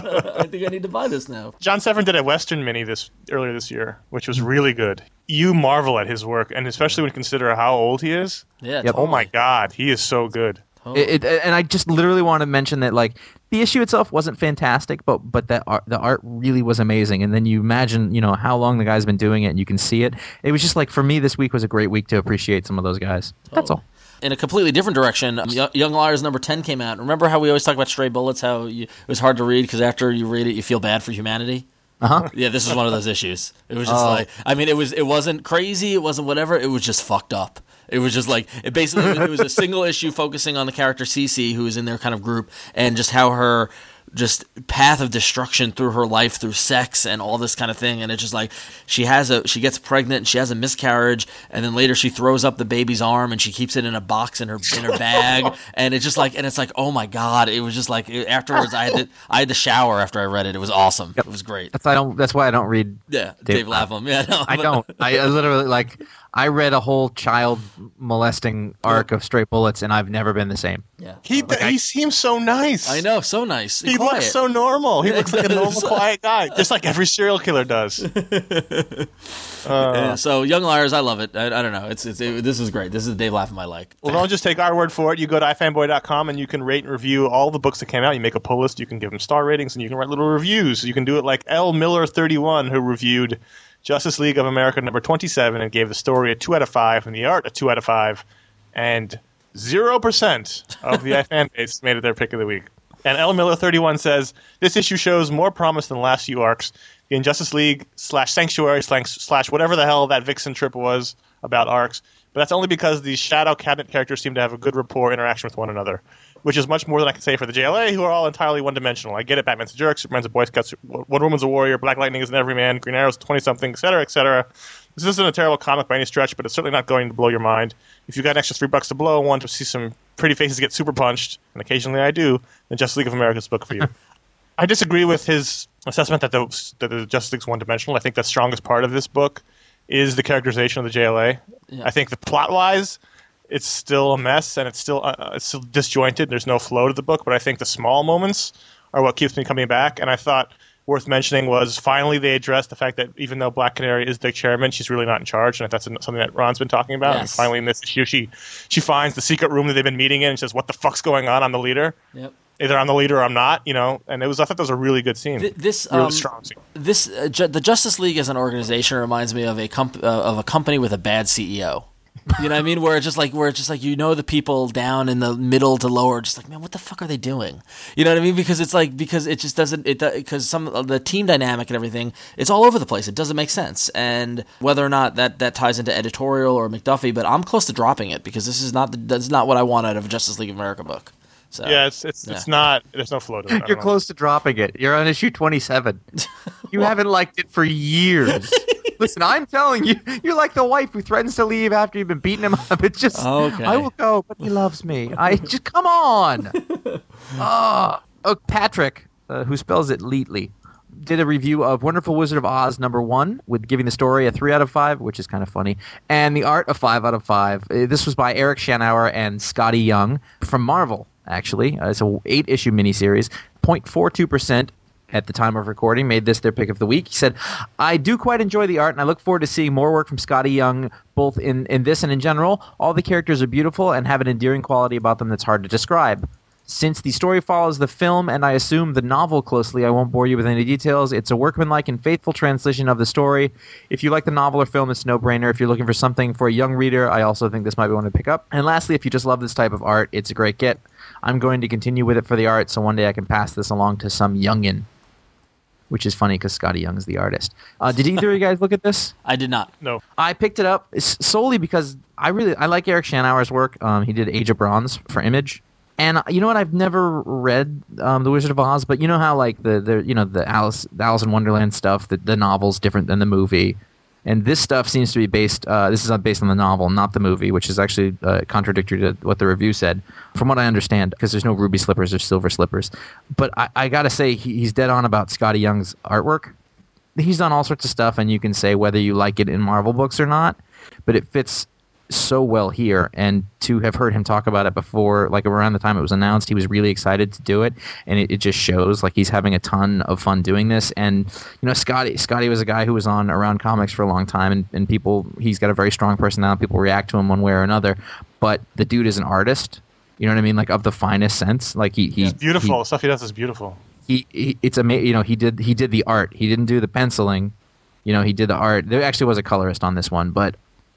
I think I need to buy this now. John Severin did a Western mini this earlier this year, which was really good. You marvel at his work, and especially when you consider how old he is. Yeah. Yep. Oh my God, he is so good. Totally. It, it, and I just literally want to mention that, like, the issue itself wasn't fantastic, but but that art, the art really was amazing. And then you imagine, you know, how long the guy's been doing it, and you can see it. It was just like, for me, this week was a great week to appreciate some of those guys. That's all. In a completely different direction, Y- Young Liars number ten came out. Remember how we always talk about Stray Bullets, how you, it was hard to read because after you read it, you feel bad for humanity? Uh-huh. Yeah, this is one of those issues. It was just Oh. like, I mean, it was it wasn't crazy, it wasn't whatever, it was just fucked up. It was just like, it basically, it was a single issue focusing on the character Cece, who is in their kind of group, and just how her just path of destruction through her life through sex and all this kind of thing. And it's just like she has a she gets pregnant and she has a miscarriage, and then later she throws up the baby's arm and she keeps it in a box in her in her bag, and it's just like and it's like oh my god, it was just like afterwards I had to I had to shower after I read it. It was awesome. It was great. That's why I don't. That's why I don't read. Yeah, Dave, Dave Lapham. Yeah, no, I don't. I, I literally like. I read a whole child molesting arc of Stray Bullets, and I've never been the same. Yeah, He Like, I- he seems so nice. I know, so nice. He quiet. looks so normal. He Yeah, looks like a he normal, does. quiet guy, just like every serial killer does. Yeah, so Young Liars, I love it. I, I don't know. It's, it's it, this is great. This is Dave Lapham I like. Well, don't just take our word for it. You go to i fanboy dot com and you can rate and review all the books that came out. You make a pull list. You can give them star ratings, and you can write little reviews. You can do it like L Miller thirty-one, who reviewed Justice League of America number twenty-seven and gave the story a two out of five and the art a two out of five. And zero percent of the iFan base made it their pick of the week. And L Miller thirty-one says, this issue shows more promise than the last few arcs. The Injustice League slash Sanctuary slash, slash whatever the hell that Vixen trip was about arcs. But that's only because these Shadow Cabinet characters seem to have a good rapport interaction with one another, which is much more than I can say for the J L A, who are all entirely one-dimensional. I get it, Batman's a jerk, Superman's a Boy Scout, Wonder Woman's a warrior, Black Lightning is an everyman, Green Arrow's twenty-something, et cetera, et cetera. This isn't a terrible comic by any stretch, but it's certainly not going to blow your mind. If you've got an extra three bucks to blow, want to see some pretty faces get super punched, and occasionally I do, then Justice League of America's book for you. I disagree with his assessment that the, that the Justice League's one-dimensional. I think the strongest part of this book is the characterization of the J L A. Yeah. I think the plot-wise, it's still a mess, and it's still uh, it's still disjointed. There's no flow to the book, but I think the small moments are what keeps me coming back. And I thought worth mentioning was finally they addressed the fact that even though Black Canary is the chairman, she's really not in charge, and that's something that Ron's been talking about. Yes. And finally in this issue, she she finds the secret room that they've been meeting in and says, "What the fuck's going on? I'm the leader. Yep. Either I'm the leader or I'm not." You know, and it was I thought that was a really good scene. Th- this really um, strong scene. This uh, ju- the Justice League as an organization reminds me of a comp- uh, of a company with a bad C E O. You know what I mean? Where it's just like where it's just like you know the people down in the middle to lower, just like man, what the fuck are they doing? You know what I mean? Because it's like because it just doesn't it because some of the team dynamic and everything it's all over the place. It doesn't make sense, and whether or not that, that ties into editorial or McDuffie, but I'm close to dropping it because this is not the, that's not what I want out of a Justice League of America book. So, Yeah, it's it's yeah. it's not. There's no flow to it. I You're don't know. close to dropping it. You're on issue twenty-seven. You haven't liked it for years. Listen, I'm telling you, you're like the wife who threatens to leave after you've been beating him up. It's just, Okay. I will go, but he loves me. I just come on. Ah. Oh, Patrick, uh, who spells it Leetly, did a review of Wonderful Wizard of Oz number one, with giving the story a three out of five, which is kind of funny, and the art a five out of five. Uh, This was by Eric Schanauer and Scotty Young from Marvel. Actually, uh, it's a eight issue miniseries. zero point four two percent at the time of recording made this their pick of the week. He said, "I do quite enjoy the art, and I look forward to seeing more work from Scotty Young, both in, in this and in general. All the characters are beautiful and have an endearing quality about them that's hard to describe. Since the story follows the film and I assume the novel closely, I won't bore you with any details. It's a workmanlike and faithful translation of the story. If you like the novel or film, it's a no-brainer. If you're looking for something for a young reader, I also think this might be one to pick up. And lastly, if you just love this type of art, it's a great get. I'm going to continue with it for the art, so one day I can pass this along to some youngin'." Which is funny because Scotty Young is the artist. Uh, did either of you guys look at this? I did not. No. I picked it up s- solely because I really I like Eric Schanauer's work. Um, he did Age of Bronze for Image, and uh, you know what? I've never read um, The Wizard of Oz, but you know how like the, the you know the Alice the Alice in Wonderland stuff, the, the novel's different than the movie, and this stuff seems to be based. Uh, this is not based on the novel, not the movie, which is actually uh, contradictory to what the review said, from what I understand, because there's no ruby slippers or silver slippers. But I, I gotta say, he, he's dead on about Scotty Young's artwork. He's done all sorts of stuff, and you can say whether you like it in Marvel books or not, but it fits so well here. And to have heard him talk about it before, like around the time it was announced, he was really excited to do it, and it, it just shows like he's having a ton of fun doing this. And you know, Scotty Scotty was a guy who was on Around Comics for a long time, and, and people he's got a very strong personality. People react to him one way or another, but the dude is an artist. You know what I mean? Like of the finest sense. Like he he It's beautiful. he- the stuff he does is beautiful. he, he it's amazing. You know, he did he did the art. He didn't do the penciling. You know, he did the art. There actually was a colorist on this one, but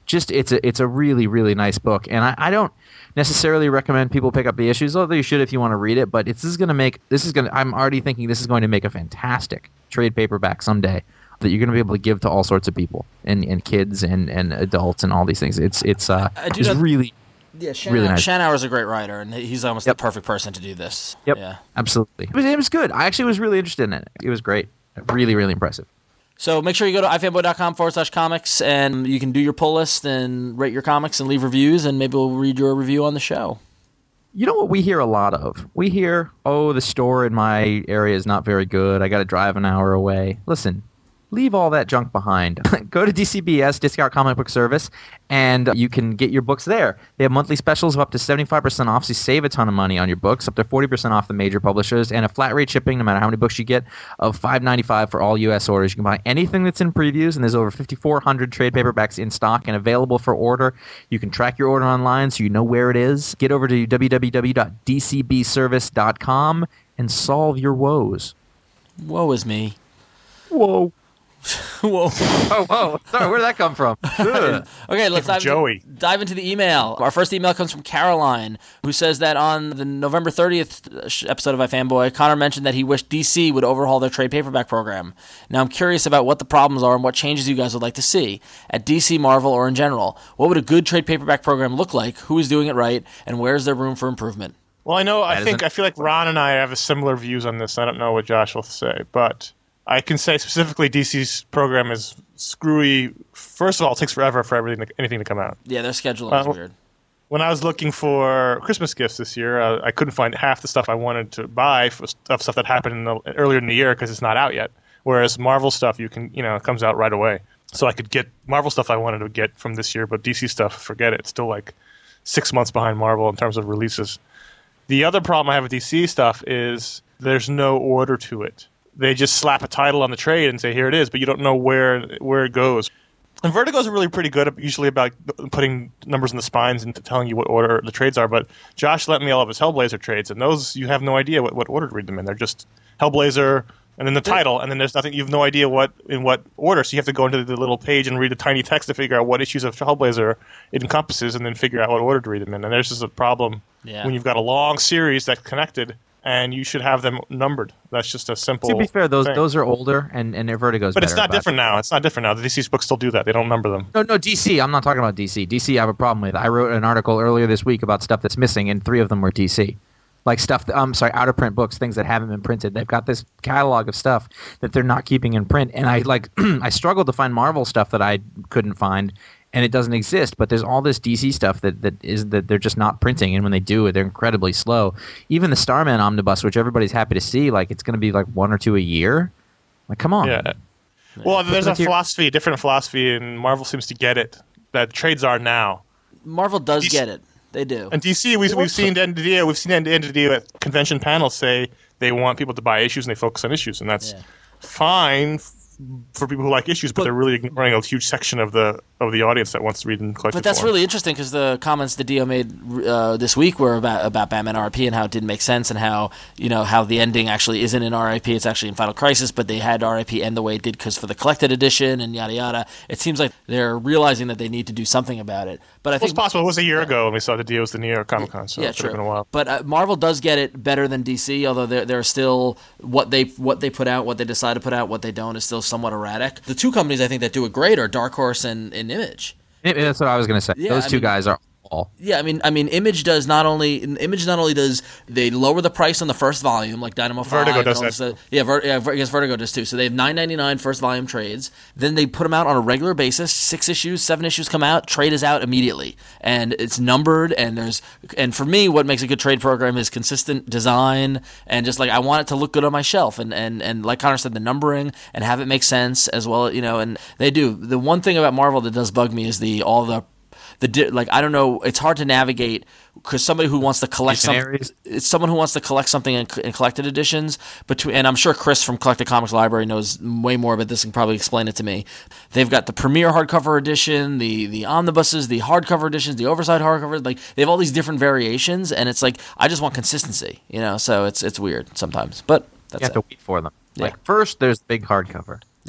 just it's a it's a really really nice book, and I, I don't necessarily recommend people pick up the issues, although you should if you want to read it. But it's, this is going to make this is going to I'm already thinking this is going to make a fantastic trade paperback someday that you're going to be able to give to all sorts of people and, and kids and, and adults and all these things. It's it's uh I do it's know- really Yeah, Shan- really nice. Shanauer's a great writer, and he's almost Yep. the perfect person to do this. Yep, Yeah. absolutely. It was, it was good. I actually was really interested in it. It was great. Really, really impressive. So make sure you go to ifanboy.com forward slash comics, and you can do your pull list and rate your comics and leave reviews, and maybe we'll read your review on the show. You know what we hear a lot of? We hear, oh, the store in my area is not very good. I got to drive an hour away. Listen, leave all that junk behind. Go to D C B S, Discount Comic Book Service, and you can get your books there. They have monthly specials of up to seventy-five percent off, so you save a ton of money on your books, up to forty percent off the major publishers, and a flat rate shipping, no matter how many books you get, of five dollars and ninety-five cents for all U S orders. You can buy anything that's in previews, and there's over fifty-four hundred trade paperbacks in stock and available for order. You can track your order online so you know where it is. Get over to w w w dot d c b service dot com and solve your woes. Woe is me. Whoa. Whoa. Oh, whoa. Sorry, where did that come from? Ugh. Okay, let's dive Joey. into, dive into the email. Our first email comes from Caroline, who says that on the November thirtieth episode of iFanboy, Connor mentioned that he wished D C would overhaul their trade paperback program. Now, I'm curious about what the problems are and what changes you guys would like to see at D C, Marvel, or in general. What would a good trade paperback program look like? Who is doing it right? And where's there room for improvement? Well, I know. I That think isn't- I feel like Ron and I have a similar views on this. I don't know what Josh will say, but I can say specifically D C's program is screwy. First of all, it takes forever for everything, to, anything to come out. Yeah, their scheduling is Uh, weird. When I was looking for Christmas gifts this year, uh, I couldn't find half the stuff I wanted to buy for stuff, stuff that happened in the, earlier in the year because it's not out yet. Whereas Marvel stuff, you can, you know, it comes out right away. So I could get Marvel stuff I wanted to get from this year, but D C stuff, forget it. It's still like six months behind Marvel in terms of releases. The other problem I have with D C stuff is there's no order to it. They just slap a title on the trade and say, here it is, but you don't know where where it goes. And Vertigo's are really pretty good, usually about putting numbers in the spines and telling you what order the trades are. But Josh lent me all of his Hellblazer trades, and those you have no idea what, what order to read them in. They're just Hellblazer and then the title, and then there's nothing. You have no idea what in what order. So you have to go into the little page and read the tiny text to figure out what issues of Hellblazer it encompasses, and then figure out what order to read them in. And there's just a problem Yeah. when you've got a long series that's connected, and you should have them numbered. That's just a simple. To be fair, those thing. those are older, and, and their Vertigo's But it's better not about different now. It's not different now. The D C's books still do that. They don't number them. No, no, D C. I'm not talking about D C. D C I have a problem with. I wrote an article earlier this week about stuff that's missing, and three of them were D C. Like stuff, that, I'm sorry, out of print books, things that haven't been printed. They've got this catalog of stuff that they're not keeping in print, and I like I struggled to find Marvel stuff that I couldn't find, and it doesn't exist. But there's all this D C stuff that, that is that they're just not printing, and when they do it, they're incredibly slow. Even the Starman omnibus, which everybody's happy to see, like it's going to be like one or two a year. Like, come on. Yeah. Well, there's a With your- philosophy, a different philosophy, and Marvel seems to get it, that trades are now. Marvel does D C get it. They do. And D C, we, we've seen the end of the year, we've seen the end of the year at convention panels say they want people to buy issues and they focus on issues, and that's Yeah. fine f- for people who like issues, but, But- they're really ignoring a huge section of the of the audience that wants to read in collected But that's form. really interesting because the comments that Dio made uh, this week were about about Batman R I P and how it didn't make sense, and how you know how the ending actually isn't in R I P, it's actually in Final Crisis, but they had R I P end the way it did because for the collected edition and yada yada. It seems like they're realizing that they need to do something about it. But I Well, it's think possible. It was a year ago when we saw the deals at the New York Comic Con, so yeah, it could true. have been a while. But uh, Marvel does get it better than D C, although they're, they're still what they what they put out, what they decide to put out, what they don't is still somewhat erratic. The two companies I think that do it great are Dark Horse and, and Image. Yeah, that's what I was going to say. Yeah, Those I two mean- guys are all. Yeah, I mean, I mean, Image does not only Image not only does they lower the price on the first volume, like Dynamo Five. Vertigo and does all that. this stuff. Yeah, Ver- yeah, Ver- I guess Vertigo does too. So they have nine ninety nine first volume trades. Then they put them out on a regular basis. Six issues, seven issues come out. Trade is out immediately, and it's numbered. And there's and for me, what makes a good trade program is consistent design and just like I want it to look good on my shelf. And and and like Connor said, the numbering and have it make sense as well. You know, and they do. The one thing about Marvel that does bug me is the all the The di- like I don't know, it's hard to navigate because somebody who wants to collect something, Dictionaries? it's someone who wants to collect something in, in collected editions. Between and I'm sure Chris from Collected Comics Library knows way more about this and can probably explain it to me. They've got the premiere hardcover edition, the the omnibuses, the hardcover editions, the oversized hardcover. Like they have all these different variations, and it's like I just want consistency, you know. So it's it's weird sometimes, but that's You have it. to wait for them. Yeah. Like first, there's the big hardcover. Yeah.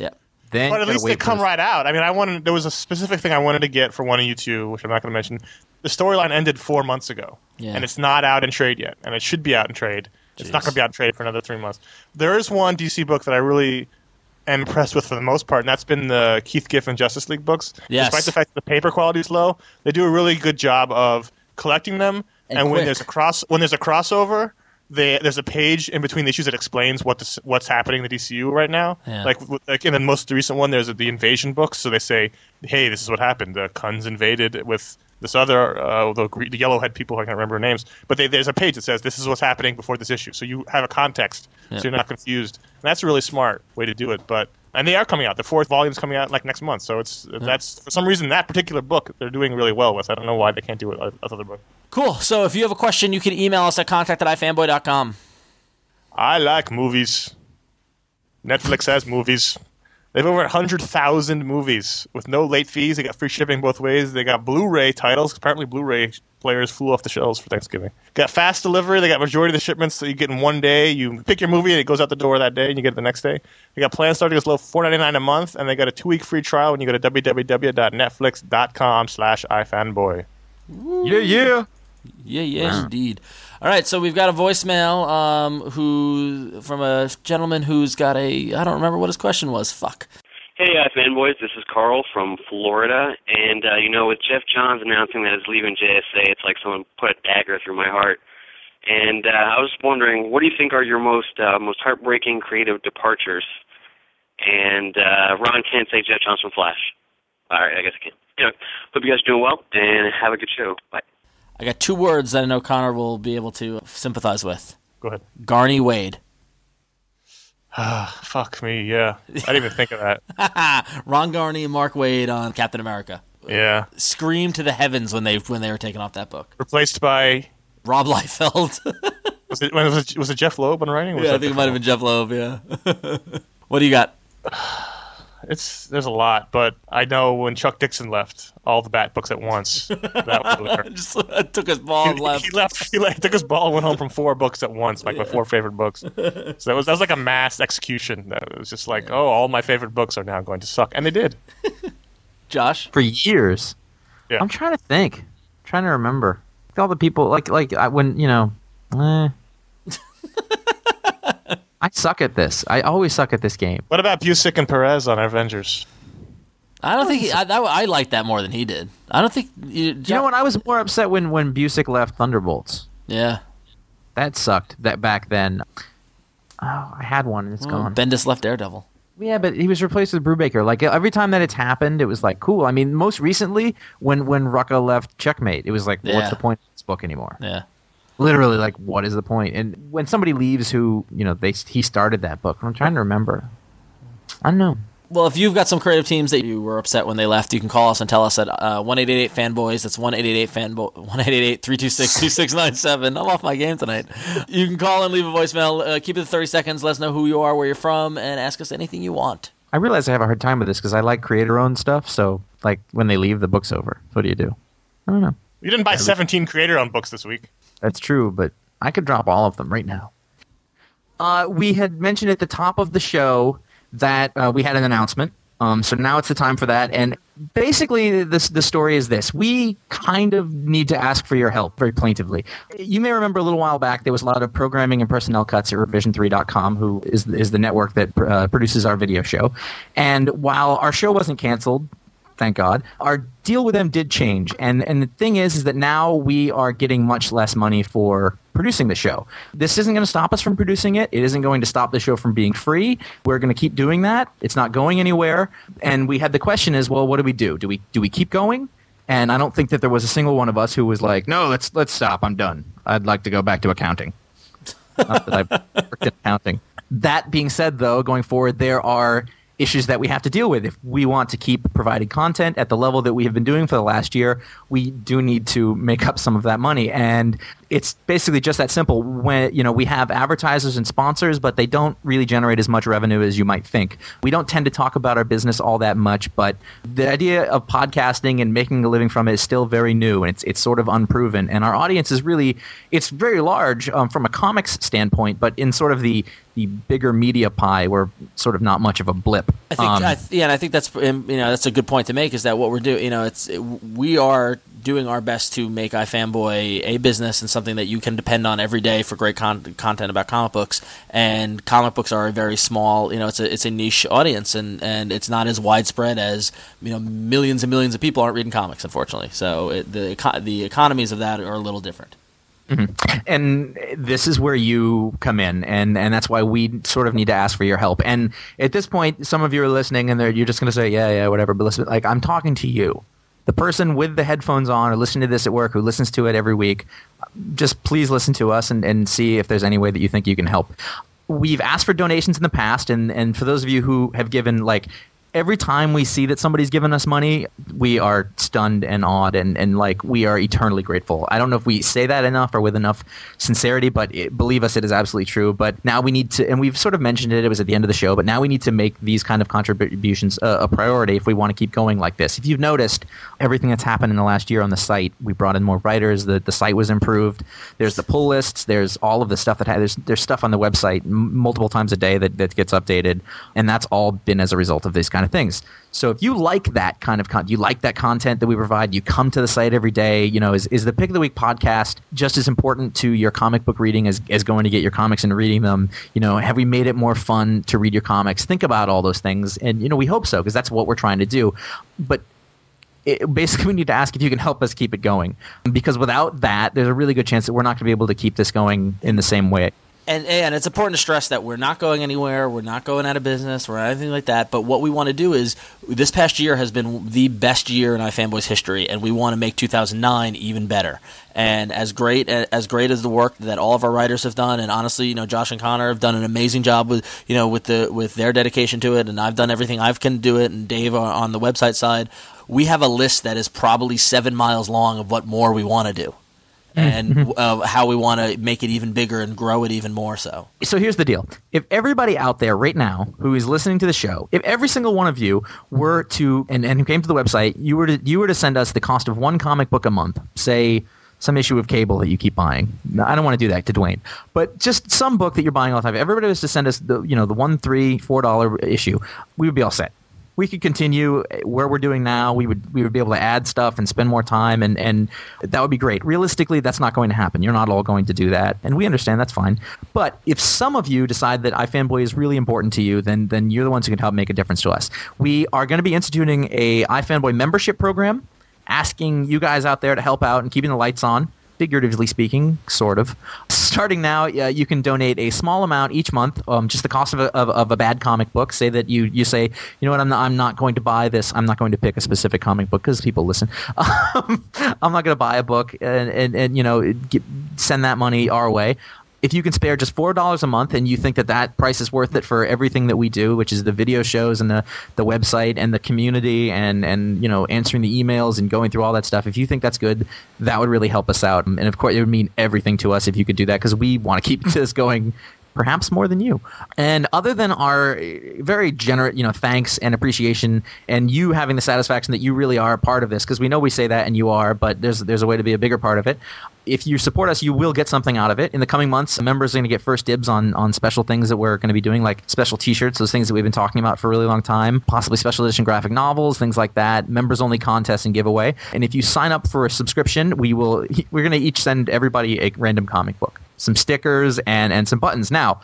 Then But you at gotta least wait they for come this- right out. I mean, I wanted there was a specific thing I wanted to get for one of you two, which I'm not going to mention. The storyline ended four months ago, Yeah. and it's not out in trade yet, and it should be out in trade. It's not Jeez. going to be out in trade for another three months. There is one D C book that I really am impressed with for the most part, and that's been the Keith Giffen Justice League books. Yes. Despite the fact that the paper quality is low, they do a really good job of collecting them. And And, when quick. there's a cross, when there's a crossover, they, there's a page in between the issues that explains what the, what's happening in the D C U right now. Yeah. Like, w- like in the most recent one, there's the invasion books. So they say, "Hey, this is what happened. The Kuns invaded with this other, uh, the, gre- the yellowhead people. I can't remember their names, but they, there's a page that says this is what's happening before this issue. So you have a context, Yeah. so you're not confused. And that's a really smart way to do it. But and they are coming out. The fourth volume's coming out like next month. So it's that's for some reason that particular book they're doing really well with. I don't know why they can't do it with other books. Cool. So if you have a question, you can email us at contact at ifanboy dot com. I like movies. Netflix has movies. They have over one hundred thousand movies with no late fees. They got free shipping both ways. They got Blu-ray titles. Apparently Blu-ray players flew off the shelves for Thanksgiving. Got fast delivery. They got majority of the shipments that you get in one day. You pick your movie and it goes out the door that day and you get it the next day. They got plans starting as low as four ninety-nine a month, and they got a two-week free trial when you go to w w w dot netflix dot com slash ifanboy. Yeah, yeah. Yeah, yeah, indeed. All right, so we've got a voicemail um, who from a gentleman who's got a I don't remember what his question was. Fuck. Hey, uh, fanboys, this is Carl from Florida, and, uh, you know, with Jeff Johns announcing that he's leaving J S A, it's like someone put a dagger through my heart. And uh, I was wondering, what do you think are your most uh, most heartbreaking creative departures? And uh, Ron can't say Jeff Johns from Flash. All right, I guess I can. Anyway, hope you guys are doing well, and have a good show. Bye. I got two words that I know Connor will be able to sympathize with. Go ahead. Garney Wade. Ah, fuck me, yeah. I didn't even think of that. Ron Garney and Mark Wade on Captain America. Yeah. Screamed to the heavens when they when they were taking off that book. Replaced by... Rob Liefeld. Was it, was it, was it Jeff Loeb on writing? Or was Yeah, I that think it might have different? been Jeff Loeb, yeah. What do you got? It's there's a lot, but I know when Chuck Dixon left all the Bat books at once, that was hurt. Just uh, took his ball and He, left. he left. He left, took his ball and went home from four books at once, like my four favorite books. So that was that was like a mass execution. That was just like, oh, all my favorite books are now going to suck, and they did. Josh? For years. Yeah. I'm trying to think. trying to remember. All the people, like, like I, when, you know, eh. I suck at this. I always suck at this game. What about Busick and Perez on Avengers? I don't think he, I, that, I liked that more than he did. I don't think you, You know what? I was more upset when, when Busick left Thunderbolts. Yeah, That sucked. That back then. Oh, I had one and it's gone. Bendis left Daredevil. Yeah, but he was replaced with Brubaker. Like every time that it's happened, it was like cool. I mean, most recently when when Rucka left Checkmate, it was like, Yeah. what's the point of this book anymore? Yeah, Literally, like, what is the point? And when somebody leaves, who you know, they he started that book. I'm trying to remember. I don't know. well, if you've got some creative teams that you were upset when they left, you can call us and tell us at uh, one eight eight eight fanboys. That's one eight eight eight fanboy one eight eight eight three two six two six nine seven. I'm off my game tonight. You can call and leave a voicemail. Uh, keep it to thirty seconds. Let us know who you are, where you're from, and ask us anything you want. I realize I have a hard time with this because I like creator-owned stuff. So, like, when they leave, the book's over. What do you do? I don't know. You didn't buy seventeen creator-owned books this week. That's true, but I could drop all of them right now. Uh, we had mentioned at the top of the show that uh, we had an announcement. Um, so now it's the time for that. And basically, this, the story is this. We kind of need to ask for your help very plaintively. You may remember a little while back, there was a lot of programming and personnel cuts at revision three dot com, who is, is the network that uh, produces our video show. And while our show wasn't canceled, thank God, our deal with them did change. And and the thing is, is that now we are getting much less money for producing the show. This isn't going to stop us from producing it. It isn't going to stop the show from being free. We're going to keep doing that. It's not going anywhere. And we had the question is, well, what do we do? Do we do we keep going? And I don't think that there was a single one of us who was like, no, let's let's stop. I'm done. I'd like to go back to accounting. Not that I've worked in accounting. That being said, though, going forward, there are issues that we have to deal with. If we want to keep providing content at the level that we have been doing for the last year, we do need to make up some of that money. And it's basically just that simple. When you know we have advertisers and sponsors, but they don't really generate as much revenue as you might think. We don't tend to talk about our business all that much, but the idea of podcasting and making a living from it is still very new, and it's it's sort of unproven. And our audience is really it's very large um, from a comics standpoint, but in sort of the the bigger media pie, we're sort of not much of a blip. I think, Um, I th- yeah, and I think that's you know that's a good point to make. Is that what we're doing? You know, it's we are doing our best to make iFanboy a business and something that you can depend on every day for great con- content about comic books. And comic books are a very small, you know, it's a it's a niche audience, and, and it's not as widespread as you know millions and millions of people aren't reading comics, unfortunately. So it, the eco- the economies of that are a little different. Mm-hmm. And this is where you come in, and, and that's why we sort of need to ask for your help. And at this point, some of you are listening, and they're, you're just going to say, yeah, yeah, whatever. But listen, like, I'm talking to you, the person with the headphones on or listening to this at work who listens to it every week. Just please listen to us and, and see if there's any way that you think you can help. We've asked for donations in the past, and, and for those of you who have given, like, every time we see that somebody's given us money, we are stunned and awed, and, and like we are eternally grateful. I don't know if we say that enough or with enough sincerity, but it, believe us, it is absolutely true. But now we need to, and we've sort of mentioned it, it was at the end of the show, but now we need to make these kind of contributions a, a priority if we want to keep going like this. If you've noticed everything that's happened in the last year on the site, we brought in more writers, the, the site was improved, there's the pull lists, there's all of the stuff that ha- there's, there's stuff on the website m- multiple times a day that, that gets updated, and that's all been as a result of these kind of things. So if you like that kind of content, you like that content that we provide, you come to the site every day, you know, is, is the Pick of the Week podcast just as important to your comic book reading as, as going to get your comics and reading them? You know, have we made it more fun to read your comics? Think about all those things. And, you know, we hope so, because that's what we're trying to do. But it, basically, we need to ask if you can help us keep it going. Because without that, there's a really good chance that we're not going to be able to keep this going in the same way. And, and it's important to stress that we're not going anywhere. We're not going out of business or anything like that. But what we want to do is, this past year has been the best year in iFanboy's history, and we want to make two thousand nine even better. And as great as great as the work that all of our writers have done, and honestly, you know, Josh and Connor have done an amazing job with you know with the with their dedication to it, and I've done everything I can do it, and Dave on the website side. We have a list that is probably seven miles long of what more we want to do. And uh, how we want to make it even bigger and grow it even more so. So here's the deal. If everybody out there right now who is listening to the show, if every single one of you were to, and, and came to the website, you were to, you were to send us the cost of one comic book a month, say some issue of cable that you keep buying. No, I don't want to do that to Dwayne, but just some book that you're buying all the time. If everybody was to send us the, you know, the one, three, four dollar issue, we would be all set. We could continue where we're doing now. We would we would be able to add stuff and spend more time, and, and that would be great. Realistically, that's not going to happen. You're not all going to do that, and we understand that's fine. But if some of you decide that iFanboy is really important to you, then then you're the ones who can help make a difference to us. We are going to be instituting a iFanboy membership program, asking you guys out there to help out and keeping the lights on. Figuratively speaking, sort of. Starting now, uh, you can donate a small amount each month, um, just the cost of a, of, of a bad comic book. Say that you, you say, you know what, I'm not, I'm not going to buy this. I'm not going to pick a specific comic book because people listen. Um, I'm not going to buy a book and, and, and you know, get, send that money our way. If you can spare just four dollars a month and you think that that price is worth it for everything that we do, which is the video shows and the, the website and the community and, and you know answering the emails and going through all that stuff, if you think that's good, that would really help us out. And of course, it would mean everything to us if you could do that, because we want to keep this going perhaps more than you. And other than our very generous, you know, thanks and appreciation, and you having the satisfaction that you really are a part of this, because we know we say that and you are, but there's there's a way to be a bigger part of it. If you support us, you will get something out of it. In the coming months, members are going to get first dibs on, on special things that we're going to be doing, like special T-shirts, those things that we've been talking about for a really long time, possibly special edition graphic novels, things like that, members-only contests and giveaway. And if you sign up for a subscription, we will we're going to each send everybody a random comic book, some stickers, and, and some buttons. Now,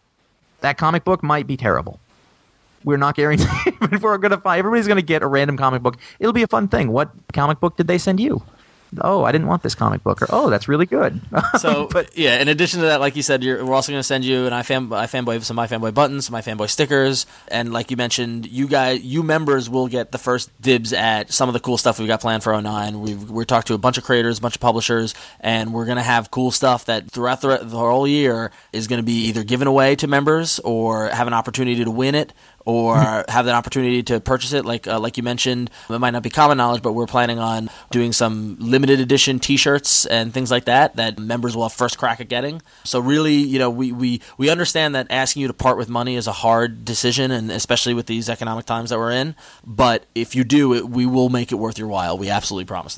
that comic book might be terrible. We're not guaranteeing if we're going to find. Everybody's going to get a random comic book. It'll be a fun thing. What comic book did they send you? Oh, I didn't want this comic book, or oh, that's really good. So, but yeah, in addition to that, like you said, you're, we're also going to send you an iFan, iFanboy, some iFanboy buttons, some iFanboy stickers, and like you mentioned, you guys, you members will get the first dibs at some of the cool stuff we've got planned for oh nine. We've we're talked to a bunch of creators, a bunch of publishers, and we're going to have cool stuff that throughout the, the whole year is going to be either given away to members or have an opportunity to win it, or have an opportunity to purchase it. Like uh, like you mentioned, it might not be common knowledge, but we're planning on doing some limited edition T-shirts and things like that that members will have first crack at getting. So really, you know, we, we, we understand that asking you to part with money is a hard decision, and especially with these economic times that we're in. But if you do, it, we will make it worth your while. We absolutely promise that.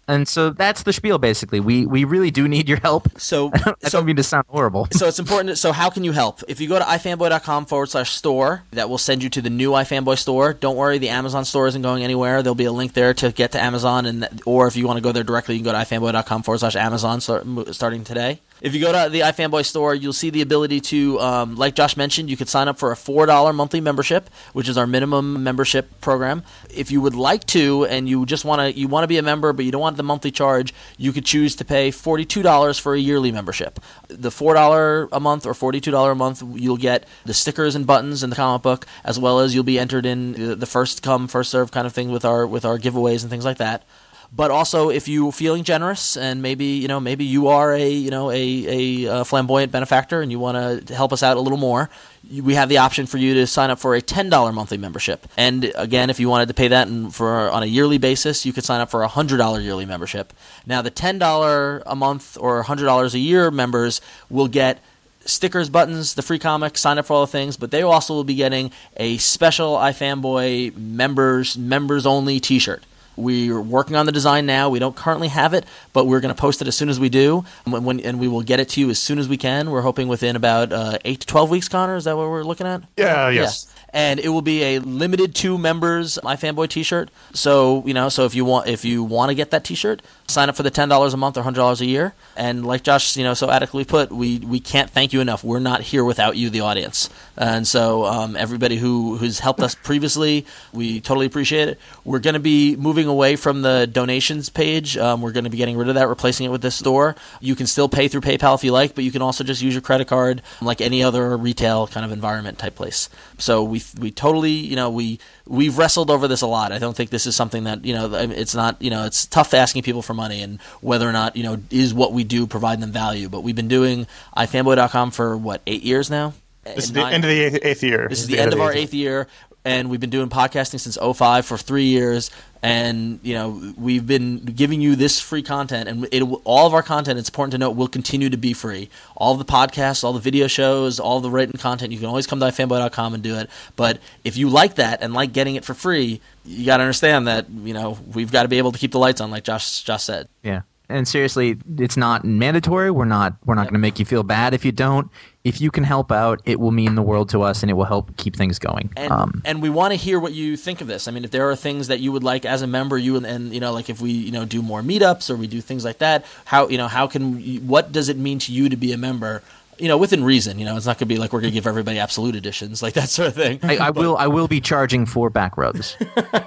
And so that's the spiel, basically. We we really do need your help. So, I so don't mean to sound horrible. So it's important. To, so how can you help? If you go to ifanboy.com forward slash store, that will send you to the new iFanboy store. Don't worry, the Amazon store isn't going anywhere. There'll be a link there to get to Amazon, and or if you want to go there directly, you can go to ifanboy.com forward slash Amazon start, starting today. If you go to the iFanboy store, you'll see the ability to, um, like Josh mentioned, you could sign up for a four dollars monthly membership, which is our minimum membership program. If you would like to, and you just want to, you want to be a member, but you don't want the monthly charge, you could choose to pay forty-two dollars for a yearly membership. The four dollars a month or forty-two dollars a month, you'll get the stickers and buttons in the comic book, as well as you'll be entered in the first come, first serve kind of thing with our with our giveaways and things like that. But also, if you're feeling generous, and maybe you know, maybe you are a you know a, a flamboyant benefactor, and you want to help us out a little more, we have the option for you to sign up for a ten dollars monthly membership. And again, if you wanted to pay that for on a yearly basis, you could sign up for a one hundred dollars yearly membership. Now, the ten dollars a month or one hundred dollars a year members will get stickers, buttons, the free comic, sign up for all the things, but they also will be getting a special iFanboy members members only t-shirt. We're working on the design now. We don't currently have it, but we're going to post it as soon as we do, when, when, and we will get it to you as soon as we can. We're hoping within about uh, eight to twelve weeks, Connor. Is that what we're looking at? Yeah, yes. Yeah. And it will be a limited to members iFanboy t-shirt. So, you know, so if you want if you want to get that t-shirt, sign up for the ten dollars a month or one hundred dollars a year. And like Josh, you know, so adequately put, we, we can't thank you enough. We're not here without you, the audience. And so um, everybody who, who's helped us previously, we totally appreciate it. We're going to be moving away from the donations page. Um, we're going to be getting rid of that, replacing it with this store. You can still pay through PayPal if you like, but you can also just use your credit card like any other retail kind of environment type place. So we we totally, you know, we, we've wrestled over this a lot. I don't think this is something that, you know, it's not, you know, it's tough asking people for money and whether or not, you know, is what we do providing them value. But we've been doing ifanboy dot com for, what, eight years now? This is the end of the eighth, eighth year. This is the, the end, end of our eighth year. And we've been doing podcasting since oh five for three years. And, you know, we've been giving you this free content. And it, all of our content, it's important to note, will continue to be free. All of the podcasts, all the video shows, all the written content, you can always come to ifanboy dot com and do it. But if you like that and like getting it for free, you got to understand that, you know, we've got to be able to keep the lights on, like Josh, Josh said. Yeah. And seriously, it's not mandatory. We're not we're not Yep. going to make you feel bad if you don't. If you can help out, it will mean the world to us, and it will help keep things going. And, um, and we want to hear what you think of this. I mean, if there are things that you would like as a member, you and, and you know, like if we you know do more meetups or we do things like that, how you know how can we, what does it mean to you to be a member? You know, within reason. You know, it's not going to be like we're going to give everybody absolute editions, like that sort of thing. I, I will I will be charging for back rubs.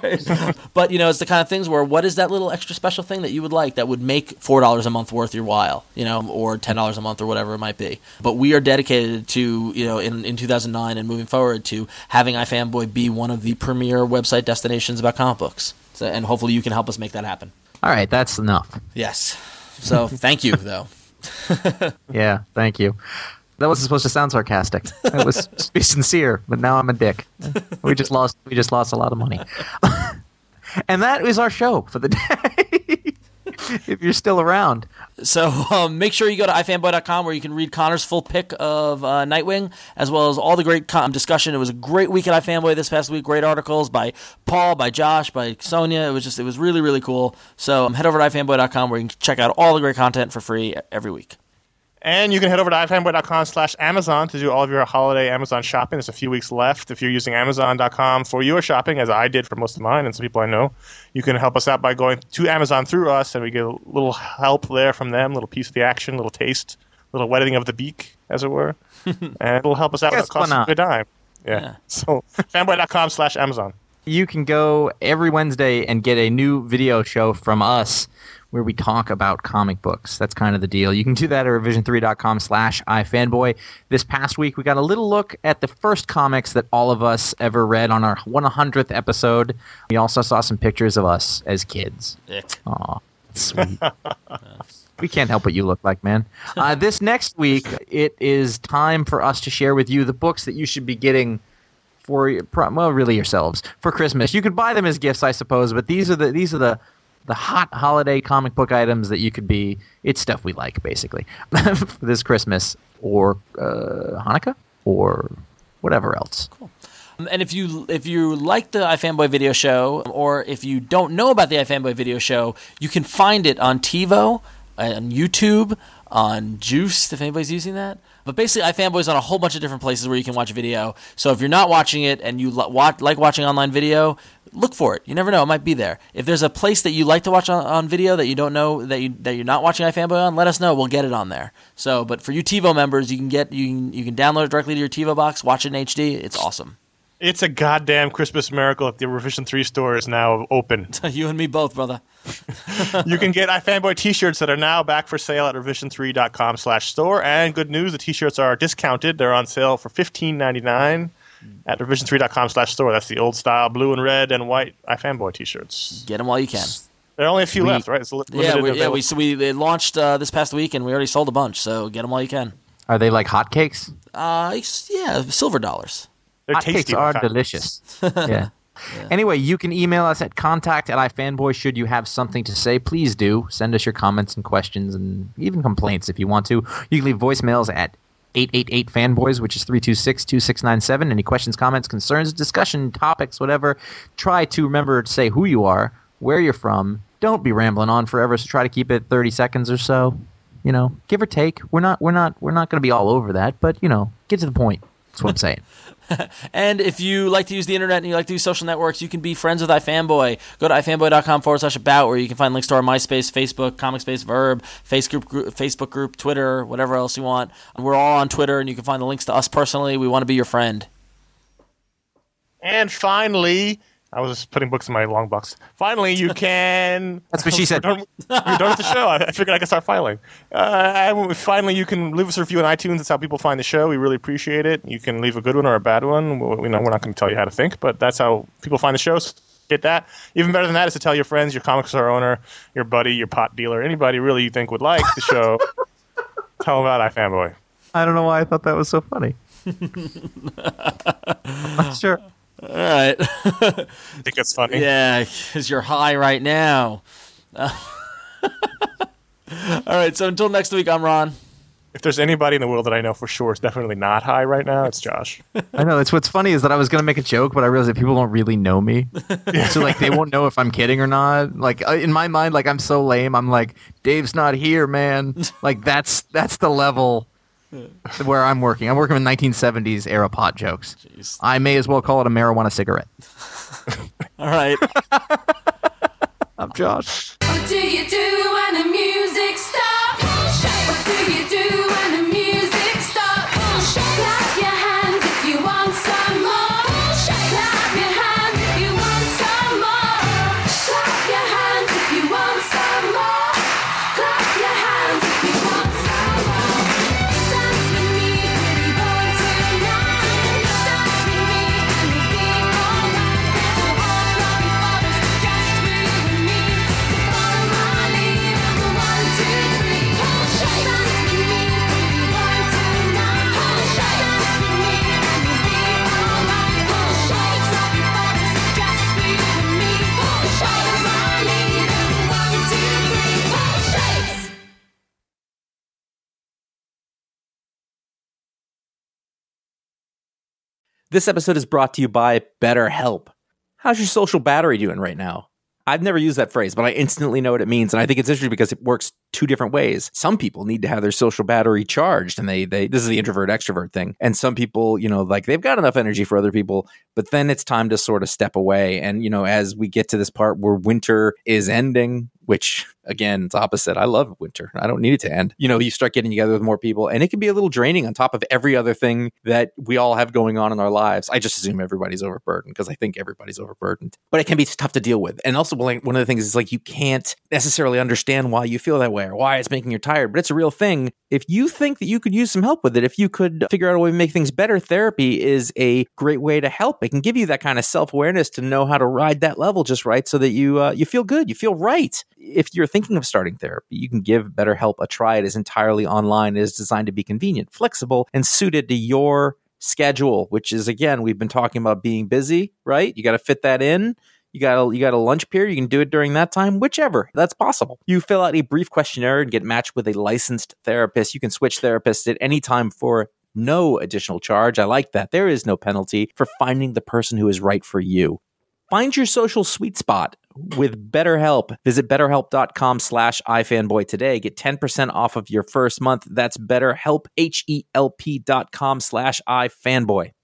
But, you know, it's the kind of things where what is that little extra special thing that you would like that would make four dollars a month worth your while, you know, or ten dollars a month or whatever it might be. But we are dedicated to, you know, in, in two thousand nine and moving forward to having iFanboy be one of the premier website destinations about comic books. So, and hopefully you can help us make that happen. All right, that's enough. Yes. So thank you, though. Yeah, thank you. That wasn't supposed to sound sarcastic. It was to be sincere, but now I'm a dick. We just lost. We just lost a lot of money, and that is our show for the day. If you're still around, So um, make sure you go to ifanboy dot com where you can read Connor's full pick of uh, Nightwing, as well as all the great com- discussion. It was a great week at iFanboy this past week. Great articles by Paul, by Josh, by Sonia. It was just it was really really cool. So um, head over to ifanboy dot com where you can check out all the great content for free every week. And you can head over to ifanboy dot com slash Amazon to do all of your holiday Amazon shopping. There's a few weeks left. If you're using amazon dot com for your shopping, as I did for most of mine and some people I know, you can help us out by going to Amazon through us, and we get a little help there from them, a little piece of the action, a little taste, a little wetting of the beak, as it were. And it'll help us out Yes, with a cost why of not? a dime. Yeah. Yeah. So fanboy dot com slash Amazon. you can go every Wednesday and get a new video show from us where we talk about comic books. That's kind of the deal. You can do that at revision three dot com slash iFanboy. This past week, we got a little look at the first comics that all of us ever read on our one hundredth episode. We also saw some pictures of us as kids. Ick. Aw, sweet. We can't help what you look like, man. Uh, this next week, it is time for us to share with you the books that you should be getting for, well, really yourselves, for Christmas. You could buy them as gifts, I suppose, but these are the these are the the hot holiday comic book items that you could be. It's stuff we like, basically, for this Christmas or uh, Hanukkah or whatever else. Cool. And if you if you like the iFanboy video show, or if you don't know about the iFanboy video show, you can find it on TiVo, on YouTube, on Juice, if anybody's using that. But basically, iFanboy's on a whole bunch of different places where you can watch video. So if you're not watching it and you li- watch, like watching online video, look for it. You never know; it might be there. If there's a place that you like to watch on, on video that you don't know that you that you're not watching iFanboy on, let us know. We'll get it on there. So, but for you TiVo members, you can get you can you can download it directly to your TiVo box, watch it in H D. It's awesome. It's a goddamn Christmas miracle that the Revision three store is now open. You and me both, brother. You can get iFanboy t-shirts that are now back for sale at revision three dot com slash store. And good news, the t-shirts are discounted. They're on sale for fifteen ninety-nine at revision three dot com slash store. That's the old style blue and red and white iFanboy t-shirts. Get them while you can. There are only a few we, left, right? It's li- yeah, we, yeah. We so we they launched uh, this past week, and we already sold a bunch. So get them while you can. Are they like hotcakes? Uh, yeah, silver dollars. They're tasty. Hotcakes are hot. delicious. yeah. yeah. Anyway, you can email us at contact at iFanboy. Should you have something to say, please do. Send us your comments and questions and even complaints if you want to. You can leave voicemails at eight eight eight fanboys, which is three two six, two six nine seven. Any questions, comments, concerns, discussion, topics, whatever. Try to remember to say who you are, where you're from. Don't be rambling on forever, so try to keep it thirty seconds or so. You know, give or take. We're not we're not we're not going to be all over that, but you know, get to the point. That's what I'm saying. And if you like to use the internet and you like to use social networks, you can be friends with iFanboy. Go to ifanboy.com forward slash about, where you can find links to our MySpace, Facebook, Comic Space, Verb, Facebook group, Facebook group, Twitter, whatever else you want. We're all on Twitter, and you can find the links to us personally. We want to be your friend. And finally, I was just putting books in my long box. Finally, you can... That's what she said. We're done, we're done with the show. I figured I could start filing. Uh, finally, you can leave us a review on iTunes. That's how people find the show. We really appreciate it. You can leave a good one or a bad one. We, you know, we're not going to tell you how to think, but that's how people find the show. So get that. Even better than that is to tell your friends, your comic store owner, your buddy, your pot dealer, anybody really you think would like the show. Tell them about iFanboy. I don't know why I thought that was so funny. I'm not sure. All right. I think it's funny. Yeah, because you're high right now. Uh, all right, so until next week, I'm Ron. If there's anybody in the world that I know for sure is definitely not high right now, it's Josh. I know. That's what's funny is that I was going to make a joke, but I realized that people don't really know me. So, like, they won't know if I'm kidding or not. Like, in my mind, like, I'm so lame. I'm like, Dave's not here, man. Like, that's that's the level where I'm working. I'm working with nineteen seventies era pot jokes. Jeez. I may as well call it a marijuana cigarette. All right. I'm Josh. What do you do when the music stops? What do you do when the music stops? Clap your hands if you want some more. Clap your hands if you want some more. Clap your hands if you want some more. Clap your hands if you want some more. Dance with me, pretty boy, tonight. Dance with me and we'll be all night. There's a whole lot of others just for you and me. So follow my lead on the one, two, three. Dance with me, pretty boy, tonight. Dance with me and we'll be all night. There's a whole lot of others just for you and me. So follow my lead on the one, two, three. Shakes. This episode is brought to you by BetterHelp. How's your social battery doing right now? I've never used that phrase, but I instantly know what it means, and I think it's interesting because it works two different ways. Some people need to have their social battery charged, and they they this is the introvert extrovert thing. And some people, you know, like they've got enough energy for other people, but then it's time to sort of step away. And you know, as we get to this part where winter is ending, which again, it's opposite. I love winter. I don't need it to end. You know, you start getting together with more people, and it can be a little draining on top of every other thing that we all have going on in our lives. I just assume everybody's overburdened because I think everybody's overburdened. But it can be tough to deal with. And also, like, one of the things is like you can't necessarily understand why you feel that way or why it's making you tired, but it's a real thing. If you think that you could use some help with it, if you could figure out a way to make things better, therapy is a great way to help. It can give you that kind of self-awareness to know how to ride that level just right so that you uh, you feel good, you feel right. If you're thinking of starting therapy, you can give BetterHelp a try. It is entirely online. It is designed to be convenient, flexible, and suited to your schedule, which is, again, we've been talking about being busy, right? You got to fit that in. You got a, you got a lunch period. You can do it during that time, whichever. That's possible. You fill out a brief questionnaire and get matched with a licensed therapist. You can switch therapists at any time for No additional charge. I like that. There is no penalty for finding the person who is right for you. Find your social sweet spot with BetterHelp. Visit betterhelp.com slash ifanboy today. Get ten percent off of your first month. That's betterhelp, H E L P dot com slash ifanboy.